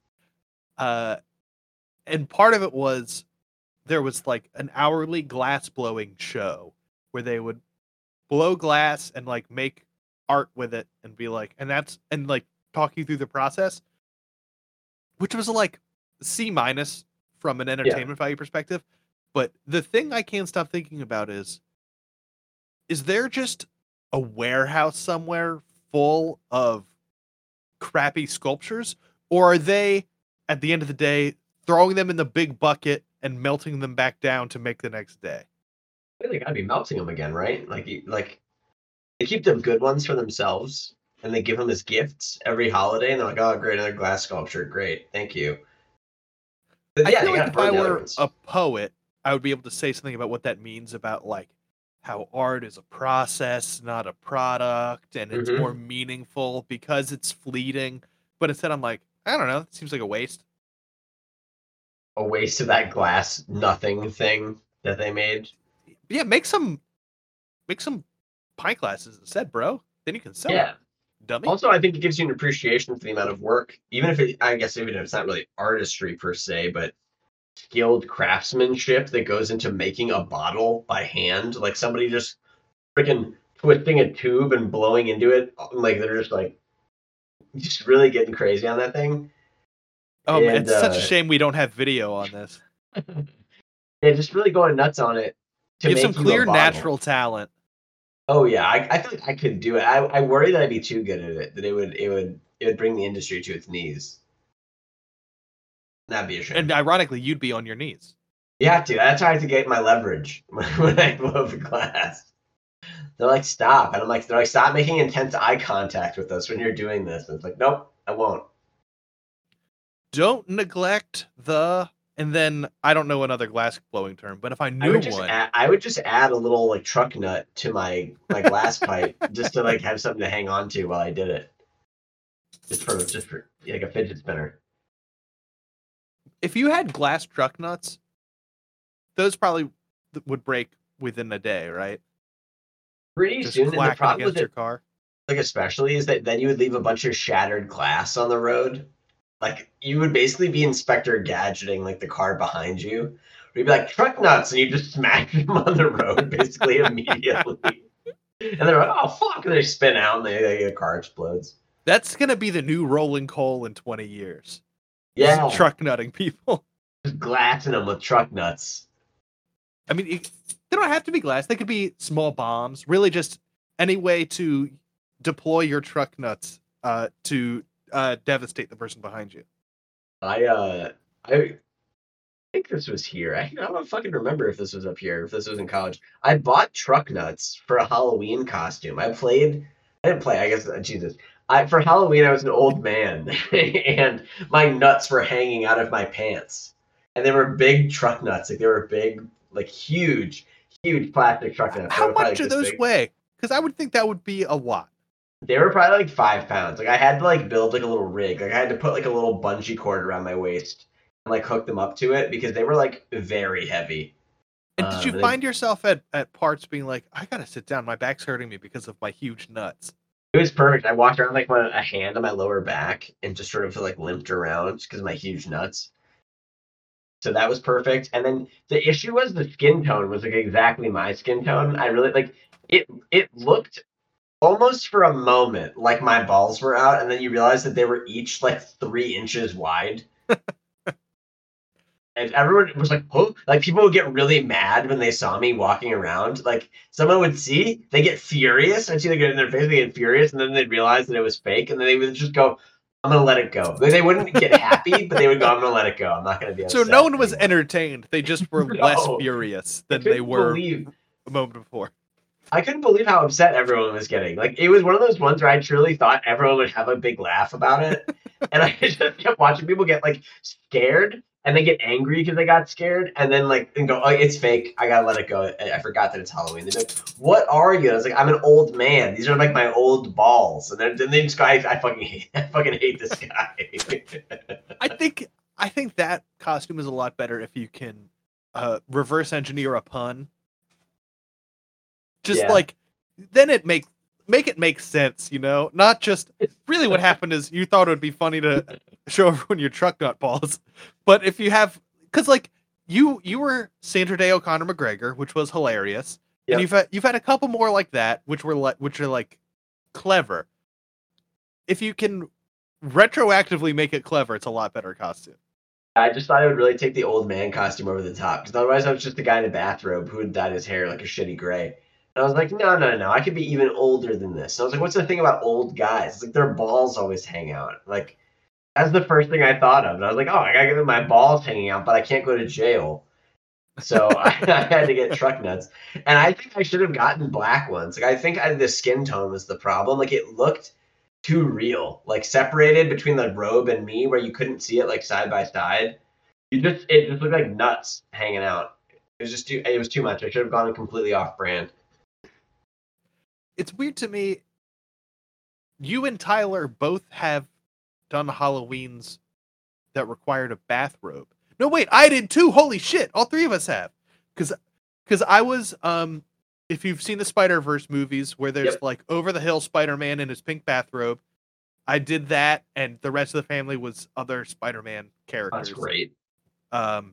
Speaker 1: Uh, and part of it was there was like an hourly glass blowing show where they would blow glass and like make art with it and be like, and that's, and like talk you through the process, which was like C minus from an entertainment value perspective. But the thing I can't stop thinking about is, is there just a warehouse somewhere full of crappy sculptures, or are they at the end of the day throwing them in the big bucket and melting them back down to make the next day?
Speaker 2: I think they gotta be melting them again, right? Like, you- like they keep the good ones for themselves, and they give them as gifts every holiday, and they're like, "Oh, great, another glass sculpture, great, thank you." But
Speaker 1: I
Speaker 2: yeah,
Speaker 1: feel
Speaker 2: they
Speaker 1: like
Speaker 2: gotta
Speaker 1: if I
Speaker 2: burn the other
Speaker 1: were
Speaker 2: ones.
Speaker 1: a poet, I would be able to say something about what that means about like how art is a process, not a product, and it's
Speaker 2: Mhm.
Speaker 1: more meaningful because it's fleeting. But instead, I'm like, I don't know. It seems like a waste.
Speaker 2: A waste of that glass nothing thing that they made.
Speaker 1: Yeah, make some, make some pint glasses instead, bro. Then you can sell
Speaker 2: Yeah.
Speaker 1: them, dummy.
Speaker 2: Also, I think it gives you an appreciation for the amount of work, even if it, I guess, even if it's not really artistry per se, but skilled craftsmanship that goes into making a bottle by hand. Like somebody just freaking twisting a tube and blowing into it. Like they're just like, just really getting crazy on that thing.
Speaker 1: Oh man,
Speaker 2: And,
Speaker 1: it's such a
Speaker 2: uh,
Speaker 1: shame we don't have video on this.
Speaker 2: Yeah, just really going nuts on it. To
Speaker 1: You have
Speaker 2: make
Speaker 1: some
Speaker 2: you a
Speaker 1: clear
Speaker 2: bottle.
Speaker 1: natural talent.
Speaker 2: Oh yeah, I, I feel like I could do it. I, I worry that I'd be too good at it. That it would it would it would bring the industry to its knees. That'd be a shame.
Speaker 1: And ironically, you'd be on your knees.
Speaker 2: You have to. That's how I have to get my leverage when I blow the glass. They're like, stop. And I'm like, they're like, stop making intense eye contact with us when you're doing this. And it's like, nope, I won't.
Speaker 1: Don't neglect the, and then I don't know another glass blowing term, but if I
Speaker 2: I
Speaker 1: knew
Speaker 2: would just
Speaker 1: one,
Speaker 2: add, I would just add a little like truck nut to my my glass pipe just to like have something to hang on to while I did it. Just for just for like a fidget spinner.
Speaker 1: if you had glass truck nuts, those probably th- would break within a day, right?
Speaker 2: Pretty
Speaker 1: Just
Speaker 2: soon, and the
Speaker 1: clacking
Speaker 2: problem
Speaker 1: against
Speaker 2: with
Speaker 1: your
Speaker 2: it,
Speaker 1: car.
Speaker 2: like especially, is that then you would leave a bunch of shattered glass on the road. Like you would basically be Inspector Gadgeting like the car behind you. Or you'd be like truck nuts, and you just smash them on the road basically immediately. And they're like, "Oh fuck!" And they spin out, and they, they, the car explodes.
Speaker 1: That's gonna be the new rolling coal in twenty years.
Speaker 2: Yeah,
Speaker 1: Truck nutting people.
Speaker 2: just glassing them with truck nuts.
Speaker 1: I mean, it, they don't have to be glass. They could be small bombs. Really, just any way to deploy your truck nuts uh, to uh, devastate the person behind you.
Speaker 2: I uh, I think this was here. I, I don't fucking remember if this was up here, if this was in college. I bought truck nuts for a Halloween costume. I played. I didn't play. I guess uh, Jesus. I for Halloween I was an old man, and my nuts were hanging out of my pants, and they were big truck nuts. Like they were big, like huge, huge plastic truck nuts. They
Speaker 1: How
Speaker 2: were probably,
Speaker 1: much
Speaker 2: like,
Speaker 1: do
Speaker 2: this
Speaker 1: those
Speaker 2: big.
Speaker 1: weigh? Because I would think that would be a lot.
Speaker 2: They were probably like five pounds. Like I had to like build like a little rig. Like I had to put like a little bungee cord around my waist and like hook them up to it because they were like very heavy.
Speaker 1: And did
Speaker 2: Um,
Speaker 1: you
Speaker 2: and they-
Speaker 1: find yourself at, at parts being like, I gotta sit down, my back's hurting me because of my huge nuts?
Speaker 2: It was perfect. I walked around like with a hand on my lower back and just sort of like limped around because of my huge nuts. So that was perfect. And then the issue was the skin tone was like exactly my skin tone. I really like it. It looked almost for a moment like my balls were out, and then you realize that they were each like three inches wide. And everyone was like, "Oh!" Like people would get really mad when they saw me walking around. Like someone would see, they get furious. I'd see they get in their face, they get furious, and then they'd realize that it was fake, and then they would just go, "I'm gonna let it go." Like, they wouldn't get happy, but they would go, "I'm gonna let it go. I'm not gonna be
Speaker 1: So
Speaker 2: upset."
Speaker 1: no one was
Speaker 2: anymore."
Speaker 1: entertained. They just were
Speaker 2: No.
Speaker 1: less furious
Speaker 2: I
Speaker 1: than they
Speaker 2: couldn't
Speaker 1: were
Speaker 2: believe
Speaker 1: a moment before.
Speaker 2: I couldn't believe how upset everyone was getting. Like it was one of those ones where I truly thought everyone would have a big laugh about it, and I just kept watching people get like scared and then get angry because they got scared, and then like and go, "Oh, it's fake. I gotta let it go. I, I forgot that it's Halloween." They're like, "What are you?" And I was like, "I'm an old man. These are like my old balls." And then, then they just go, I, "I fucking hate. I fucking hate this guy."
Speaker 1: I think I think that costume is a lot better if you can uh, reverse engineer a pun. Just
Speaker 2: Yeah.
Speaker 1: like then it make make it make sense, you know. Not just really what happened is you thought it would be funny to show everyone your truck nut balls, but if you have because like you you were Sandra Day O'Connor McGregor, which was hilarious,
Speaker 2: Yep.
Speaker 1: and you've had you've had a couple more like that, which were like which are like clever. If you can retroactively make it clever, it's a lot better costume.
Speaker 2: I just thought it would really take the old man costume over the top, because otherwise I was just a guy in a bathrobe who had dyed his hair like a shitty gray. And I was like, no, no, no, I could be even older than this. And I was like, what's the thing about old guys? It's like their balls always hang out. Like, that's the first thing I thought of. And I was like, oh, I gotta get my balls hanging out, but I can't go to jail. So I, I had to get truck nuts. And I think I should have gotten black ones. Like, I think I, the skin tone was the problem. Like, it looked too real. Like, separated between the robe and me, where you couldn't see it, like, side by side. You just, it just looked like nuts hanging out. It was just too, it was too much. I should have gone completely off brand.
Speaker 1: It's weird to me. You and Tyler both have done Halloweens that required a bathrobe. No, wait, I did too. Holy shit. All three of us have. Because because I was, um, if you've seen the Spider-Verse movies where there's
Speaker 2: Yep.
Speaker 1: like over the hill Spider-Man in his pink bathrobe, I did that, and the rest of the family was other Spider-Man characters.
Speaker 2: That's great.
Speaker 1: Um,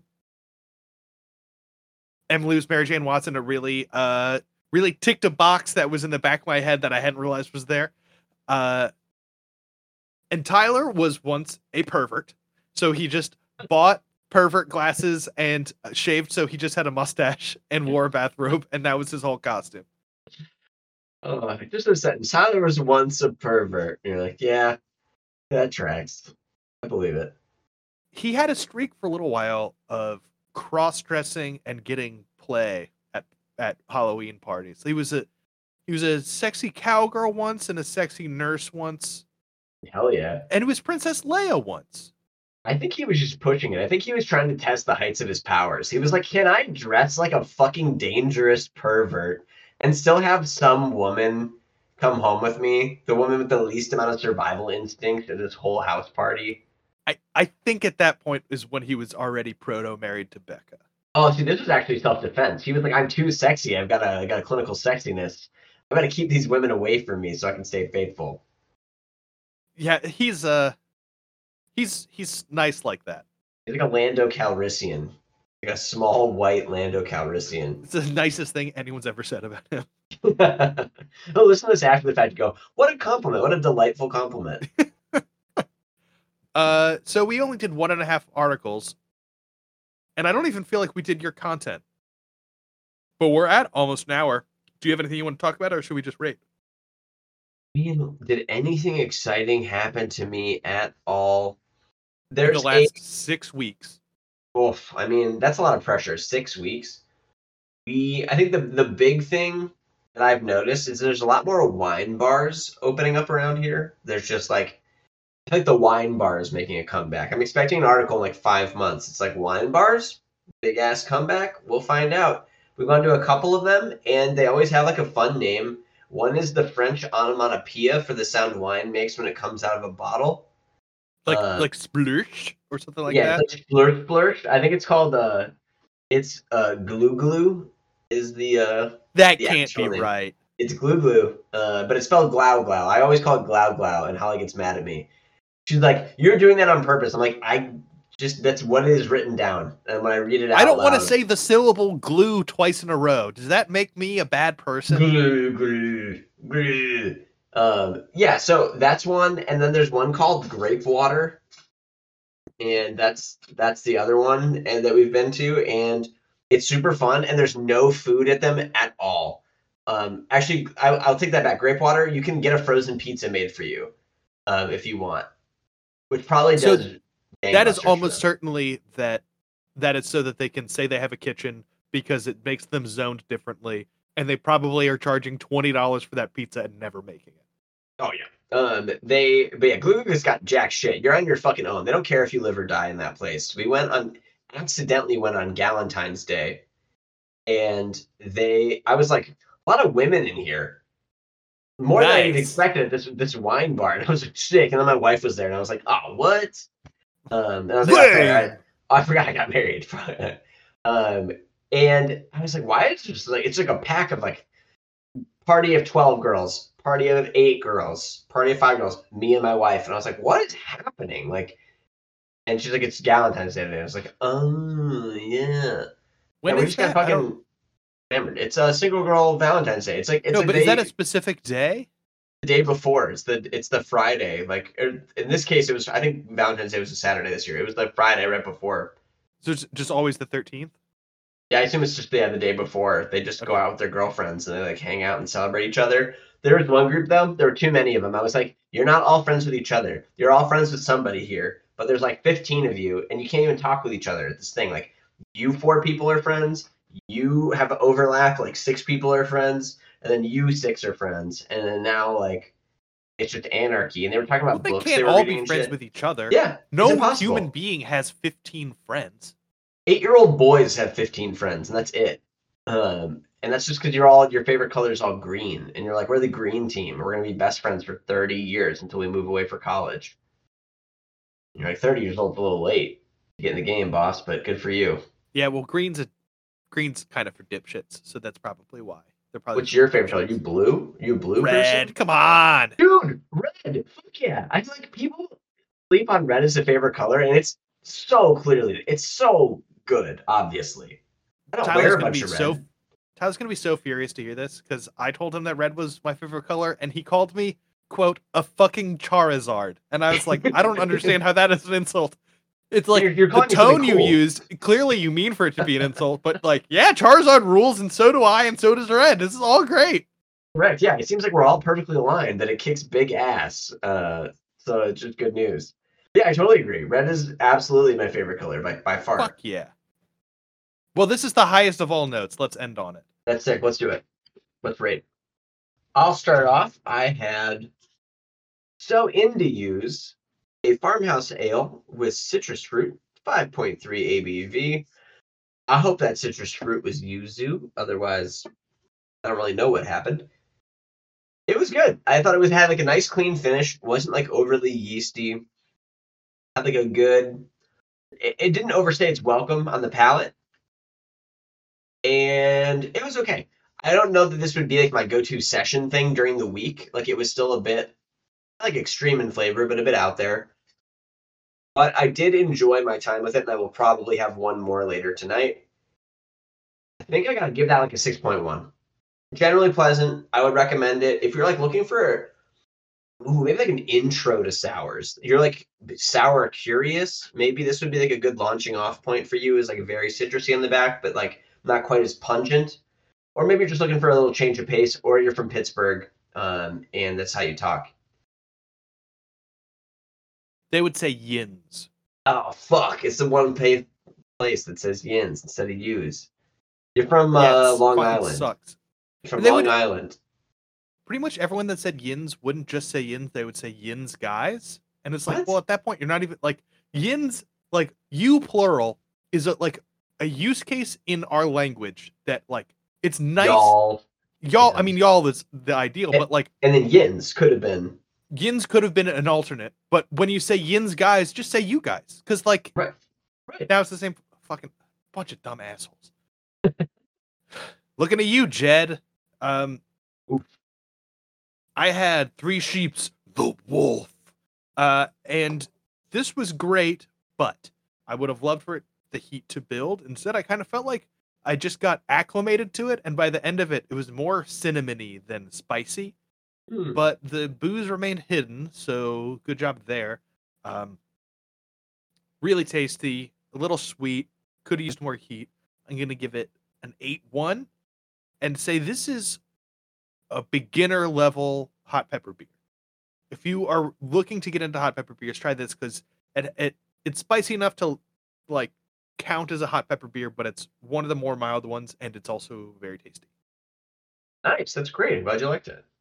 Speaker 1: Emily was Mary Jane Watson, a really, uh, really ticked a box that was in the back of my head that I hadn't realized was there. Uh, and Tyler was once a pervert, so he just bought pervert glasses and shaved, so he just had a mustache and wore a bathrobe, and that was his whole costume.
Speaker 2: Oh, just a sentence. Tyler was once a pervert. You're like, yeah, that tracks. I believe it.
Speaker 1: He had a streak for a little while of cross-dressing and getting play at at Halloween parties. He was a he was a sexy cowgirl once and a sexy nurse once,
Speaker 2: Hell yeah.
Speaker 1: and he was Princess Leia once.
Speaker 2: I think he was just pushing it. I think he was trying to test the heights of his powers. He was like, can I dress like a fucking dangerous pervert and still have some woman come home with me? The woman with the least amount of survival instinct at this whole house party.
Speaker 1: I, I think at that point is when he was already proto married to Becca.
Speaker 2: Oh, see, this was actually self-defense. He was like, I'm too sexy. I've got a, I got a clinical sexiness. I've got to keep these women away from me so I can stay faithful.
Speaker 1: Yeah, he's uh he's he's nice like that.
Speaker 2: He's like a Lando Calrissian. Like a small white Lando Calrissian.
Speaker 1: It's the nicest thing anyone's ever said about him.
Speaker 2: Oh, listen to this after the fact and go, what a compliment. What a delightful compliment.
Speaker 1: Uh, so we only did one and a half articles, and I don't even feel like we did your content. But we're at almost an hour. Do you have anything you want to talk about, or should we just rate?
Speaker 2: Man, did anything exciting happen to me at all?
Speaker 1: In
Speaker 2: There's
Speaker 1: the last
Speaker 2: a
Speaker 1: six weeks.
Speaker 2: oof, I mean, that's a lot of pressure. Six weeks. We I think the the big thing that I've noticed is there's a lot more wine bars opening up around here. There's just like I think the wine bar is making a comeback. I'm expecting an article in like five months. It's like wine bars, big ass comeback. We'll find out. We've gone to a couple of them, and they always have like a fun name. One is the French onomatopoeia for the sound wine makes when it comes out of a bottle.
Speaker 1: Like
Speaker 2: Uh,
Speaker 1: like splurge or something like
Speaker 2: yeah,
Speaker 1: that.
Speaker 2: it's like splurge splurge. I think it's called uh, it's uh glue glue is the uh
Speaker 1: That
Speaker 2: the
Speaker 1: can't
Speaker 2: actual
Speaker 1: be
Speaker 2: name.
Speaker 1: right.
Speaker 2: It's glue glue, uh, but it's spelled glow glow. I always call it glow glow, and Holly gets mad at me. She's like, "You're doing that on purpose." I'm like, "I just that's what is written down." And when I read it out
Speaker 1: I don't want to
Speaker 2: loud,
Speaker 1: say the syllable glue twice in a row. Does that make me a bad person?
Speaker 2: glue glue glue. Um, yeah, so that's one, and then there's one called Grape Water, and that's that's the other one, and that we've been to, and it's super fun, and there's no food at them at all. Um, actually, I, I'll take that back. Grape Water, you can get a frozen pizza made for you, um, if you want, which probably
Speaker 1: So
Speaker 2: does.
Speaker 1: That is
Speaker 2: gangbusters for
Speaker 1: almost
Speaker 2: them.
Speaker 1: certainly that that is so that they can say they have a kitchen because it makes them zoned differently, and they probably are charging twenty dollars for that pizza and never making it.
Speaker 2: Oh yeah. Um, they, but yeah, Glue Glue's got jack shit. You're on your fucking own. They don't care if you live or die in that place. We went on, accidentally went on Galentine's Day, and they, I was like, a lot of women in here, more than I'd
Speaker 1: Nice.
Speaker 2: expected at this this wine bar. And I was like, sick. And then my wife was there, and I was like, oh, what? Um, and I was like, okay, I,
Speaker 1: Lame.
Speaker 2: I forgot I got married. um, and I was like, why is it just like it's like a pack of like party of twelve girls, party of eight girls, party of five girls, me and my wife. And I was like, what is happening? Like, and she's like, it's Valentine's Day today. I was like, oh yeah.
Speaker 1: When
Speaker 2: yeah, we
Speaker 1: is
Speaker 2: just got
Speaker 1: that? I don't-
Speaker 2: fucking hammered. It's a single girl Valentine's Day. It's like it's
Speaker 1: no,
Speaker 2: a
Speaker 1: but
Speaker 2: day,
Speaker 1: is that a specific day?
Speaker 2: the day before. It's the it's the Friday. Like er, in this case, it was I think Valentine's Day was a Saturday this year. It was the Friday right before.
Speaker 1: So it's just always the thirteenth?
Speaker 2: Yeah, I assume it's just yeah, the day before. They just go
Speaker 1: Okay.
Speaker 2: out with their girlfriends and they like hang out and celebrate each other. There was one group though, there were too many of them. I was like, you're not all friends with each other. You're all friends with somebody here, but there's like fifteen of you and you can't even talk with each other. This thing, like you four people are friends, you have overlap, like six people are friends, and then you six are friends, and then now like it's just anarchy. And they were talking
Speaker 1: Well,
Speaker 2: about
Speaker 1: they
Speaker 2: books
Speaker 1: can't
Speaker 2: they were
Speaker 1: all
Speaker 2: reading
Speaker 1: be
Speaker 2: and
Speaker 1: friends
Speaker 2: shit.
Speaker 1: with each other.
Speaker 2: Yeah, it's
Speaker 1: No
Speaker 2: impossible.
Speaker 1: human being has fifteen friends.
Speaker 2: Eight-year-old boys have fifteen friends, and that's it. Um, and that's just because you're all your favorite color is all green, and you're like, we're the green team. We're gonna be best friends for thirty years until we move away for college. You're like thirty years old, a little late to get in the game, boss, but good for you.
Speaker 1: Yeah, well, green's a green's kind of for dipshits, so that's probably why. They're probably
Speaker 2: What's your favorite color? You blue? You a blue
Speaker 1: red.
Speaker 2: person?
Speaker 1: Come on.
Speaker 2: Dude, red. Fuck yeah. I feel like people sleep on red as a favorite color, and it's so clearly, it's so good, obviously. I don't
Speaker 1: Tyler's
Speaker 2: wear a
Speaker 1: gonna
Speaker 2: bunch
Speaker 1: be
Speaker 2: of red.
Speaker 1: so Tyler's gonna be so furious to hear this because I told him that red was my favorite color, and he called me quote a fucking Charizard, and I was like, I don't understand how that is an insult. It's like
Speaker 2: You're- you're
Speaker 1: the
Speaker 2: calling me something
Speaker 1: tone you
Speaker 2: cool.
Speaker 1: used. Clearly, you mean for it to be an insult, but like, yeah, Charizard rules, and so do I, and so does red. This is all great.
Speaker 2: Correct. Yeah, it seems like we're all perfectly aligned that it kicks big ass. Uh, so it's just good news. Yeah, I totally agree. Red is absolutely my favorite color by by far.
Speaker 1: Fuck yeah. Well, this is the highest of all notes. Let's end on it.
Speaker 2: That's sick. Let's do it. Let's rate. I'll start off. I had so into use a farmhouse ale with citrus fruit, five point three A B V. I hope that citrus fruit was yuzu. Otherwise, I don't really know what happened. It was good. I thought it was had like a nice clean finish. Wasn't like overly yeasty. Had like a good. It, it didn't overstay its welcome on the palate, and it was okay. I don't know that this would be like my go-to session thing during the week. Like it was still a bit like extreme in flavor, but a bit out there. But I did enjoy my time with it, and I will probably have one more later tonight. I think I gotta give that like a six point one. Generally pleasant. I would recommend it if you're like looking for ooh, maybe like an intro to sours. You're like sour curious. Maybe this would be like a good launching off point for you. Is like very citrusy on the back, but like not quite as pungent. Or maybe you're just looking for a little change of pace, or you're from Pittsburgh, um, and that's how you talk.
Speaker 1: They would say yins.
Speaker 2: Oh fuck! It's the one pay- place that says yins instead of yous. You're from
Speaker 1: Yeah,
Speaker 2: uh,
Speaker 1: it's
Speaker 2: Long
Speaker 1: fucking
Speaker 2: Island.
Speaker 1: Sucks.
Speaker 2: You're from
Speaker 1: They
Speaker 2: Long
Speaker 1: would-
Speaker 2: Island.
Speaker 1: Pretty much everyone that said yins wouldn't just say yins; they would say yins guys. And it's like,
Speaker 2: What?
Speaker 1: well, at that point, you're not even like yins. Like you plural is a, like a use case in our language that like it's nice. Y'all,
Speaker 2: Y'all.
Speaker 1: I mean, y'all is the ideal,
Speaker 2: Eh.
Speaker 1: but like
Speaker 2: And then yins could have been.
Speaker 1: yins could have been an alternate. But when you say yins guys, just say you guys, because like
Speaker 2: Right. Right.
Speaker 1: now it's the same fucking bunch of dumb assholes. Looking at you, Jed. Um,
Speaker 2: Oof.
Speaker 1: I had Three Sheeps, the Wolf. Uh, and this was great, but I would have loved for it, the heat to build. Instead, I kind of felt like I just got acclimated to it, and by the end of it, it was more cinnamony than spicy.
Speaker 2: Hmm.
Speaker 1: But the booze remained hidden, so good job there. Um, really tasty, a little sweet, could have used more heat. I'm going to give it an eight one and say this is a beginner level hot pepper beer. If you are looking to get into hot pepper beers, try this because it, it it's spicy enough to like count as a hot pepper beer, but it's one of the more mild ones, and it's also very tasty.
Speaker 2: Nice. That's great. I'm glad you liked it.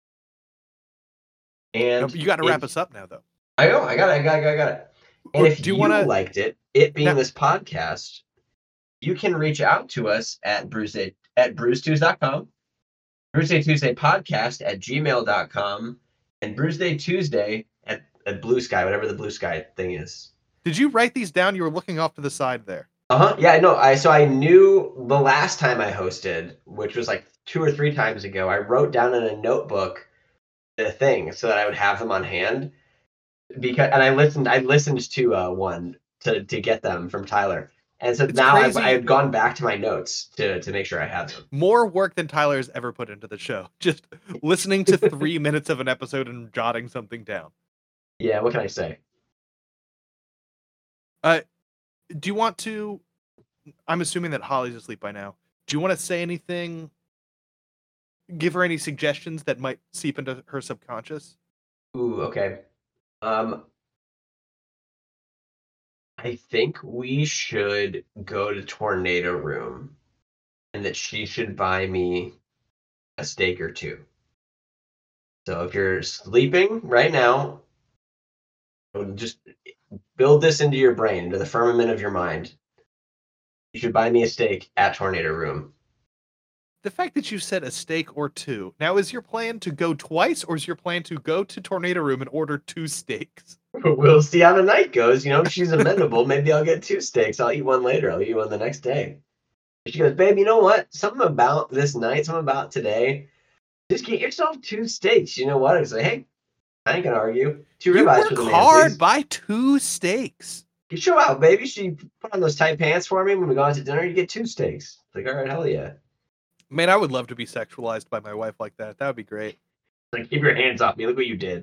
Speaker 1: No,
Speaker 2: And
Speaker 1: but you got to
Speaker 2: if-
Speaker 1: wrap us up now, though.
Speaker 2: I know. I got it. I got it. I got it. And
Speaker 1: Or
Speaker 2: if
Speaker 1: do you
Speaker 2: you,
Speaker 1: wanna-
Speaker 2: liked it, it being
Speaker 1: Now-
Speaker 2: this podcast, you can reach out to us at bruise at bruise tuesday dot com, Bruise Tuesday podcast at gmail dot com, and Bruise Day Tuesday at, at Blue Sky, whatever the Blue Sky thing is.
Speaker 1: Did you write these down? You were looking off to the side there.
Speaker 2: Uh-huh. Yeah, I know. I so I knew the last time I hosted, which was like two or three times ago, I wrote down in a notebook the thing so that I would have them on hand. Because and I listened I listened to uh, one to, to get them from Tyler. And so
Speaker 1: It's
Speaker 2: now I've,
Speaker 1: crazy.
Speaker 2: I've gone back to my notes to, to make sure I have them.
Speaker 1: More work than Tyler's ever put into the show. Just listening to three minutes of an episode and jotting something down.
Speaker 2: Yeah, what can I say?
Speaker 1: Do you want to? I'm assuming that Holly's asleep by now. Do you want to say anything? Give her any suggestions that might seep into her subconscious?
Speaker 2: Ooh, okay. Um, I think we should go to Tornado Room, and that she should buy me a steak or two. So if you're sleeping right now, just build this into your brain, into the firmament of your mind. You should buy me a steak at Tornado Room.
Speaker 1: The fact that you said a steak or two. Now, is your plan to go twice, or is your plan to go to Tornado Room and order two steaks?
Speaker 2: We'll see how the night goes. You know, if she's amenable, maybe I'll get two steaks. I'll eat one later. I'll eat one the next day. She goes, babe, you know what? Something about this night, something about today. Just get yourself two steaks. You know what? I was like, hey, I ain't gonna argue. Two
Speaker 1: You
Speaker 2: ribeyes
Speaker 1: work
Speaker 2: for the man,
Speaker 1: hard.
Speaker 2: please.
Speaker 1: Buy two steaks.
Speaker 2: You show out, baby. She put on those tight pants for me when we go out to dinner. You get two steaks. Like, all right, hell yeah.
Speaker 1: Man, I would love to be sexualized by my wife like that. That would be great.
Speaker 2: Like, keep your hands off me. Look what you did.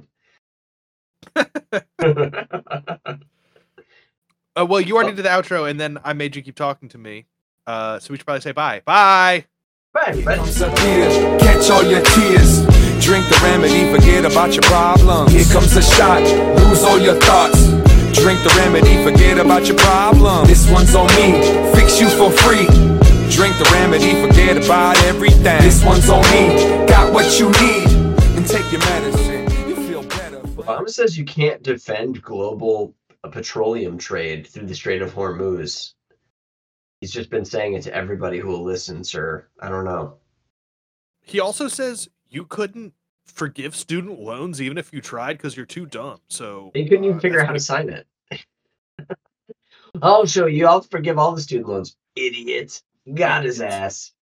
Speaker 1: Uh, well, you already did the outro, and then I made you keep talking to me. Uh, so we should probably say bye. Bye.
Speaker 2: Bye, bye.
Speaker 5: Comes a tear, catch all your tears. Drink the remedy, forget about your problems. Here comes a shot, lose all your thoughts. Drink the remedy, forget about your problems. This one's on me, fix you for free. Drink the remedy, forget about everything. This one's on me, got what you need. And take your medicine, you feel better.
Speaker 2: Obama says you can't defend global petroleum trade through the Strait of Hormuz. He's just been saying it to everybody who will listen, sir. I don't know.
Speaker 1: He also says you couldn't forgive student loans even if you tried because you're too dumb. So
Speaker 2: They couldn't even
Speaker 1: uh,
Speaker 2: figure out
Speaker 1: that's
Speaker 2: how to sign it. I'll show you. I'll forgive all the student loans. Idiot. Got his ass.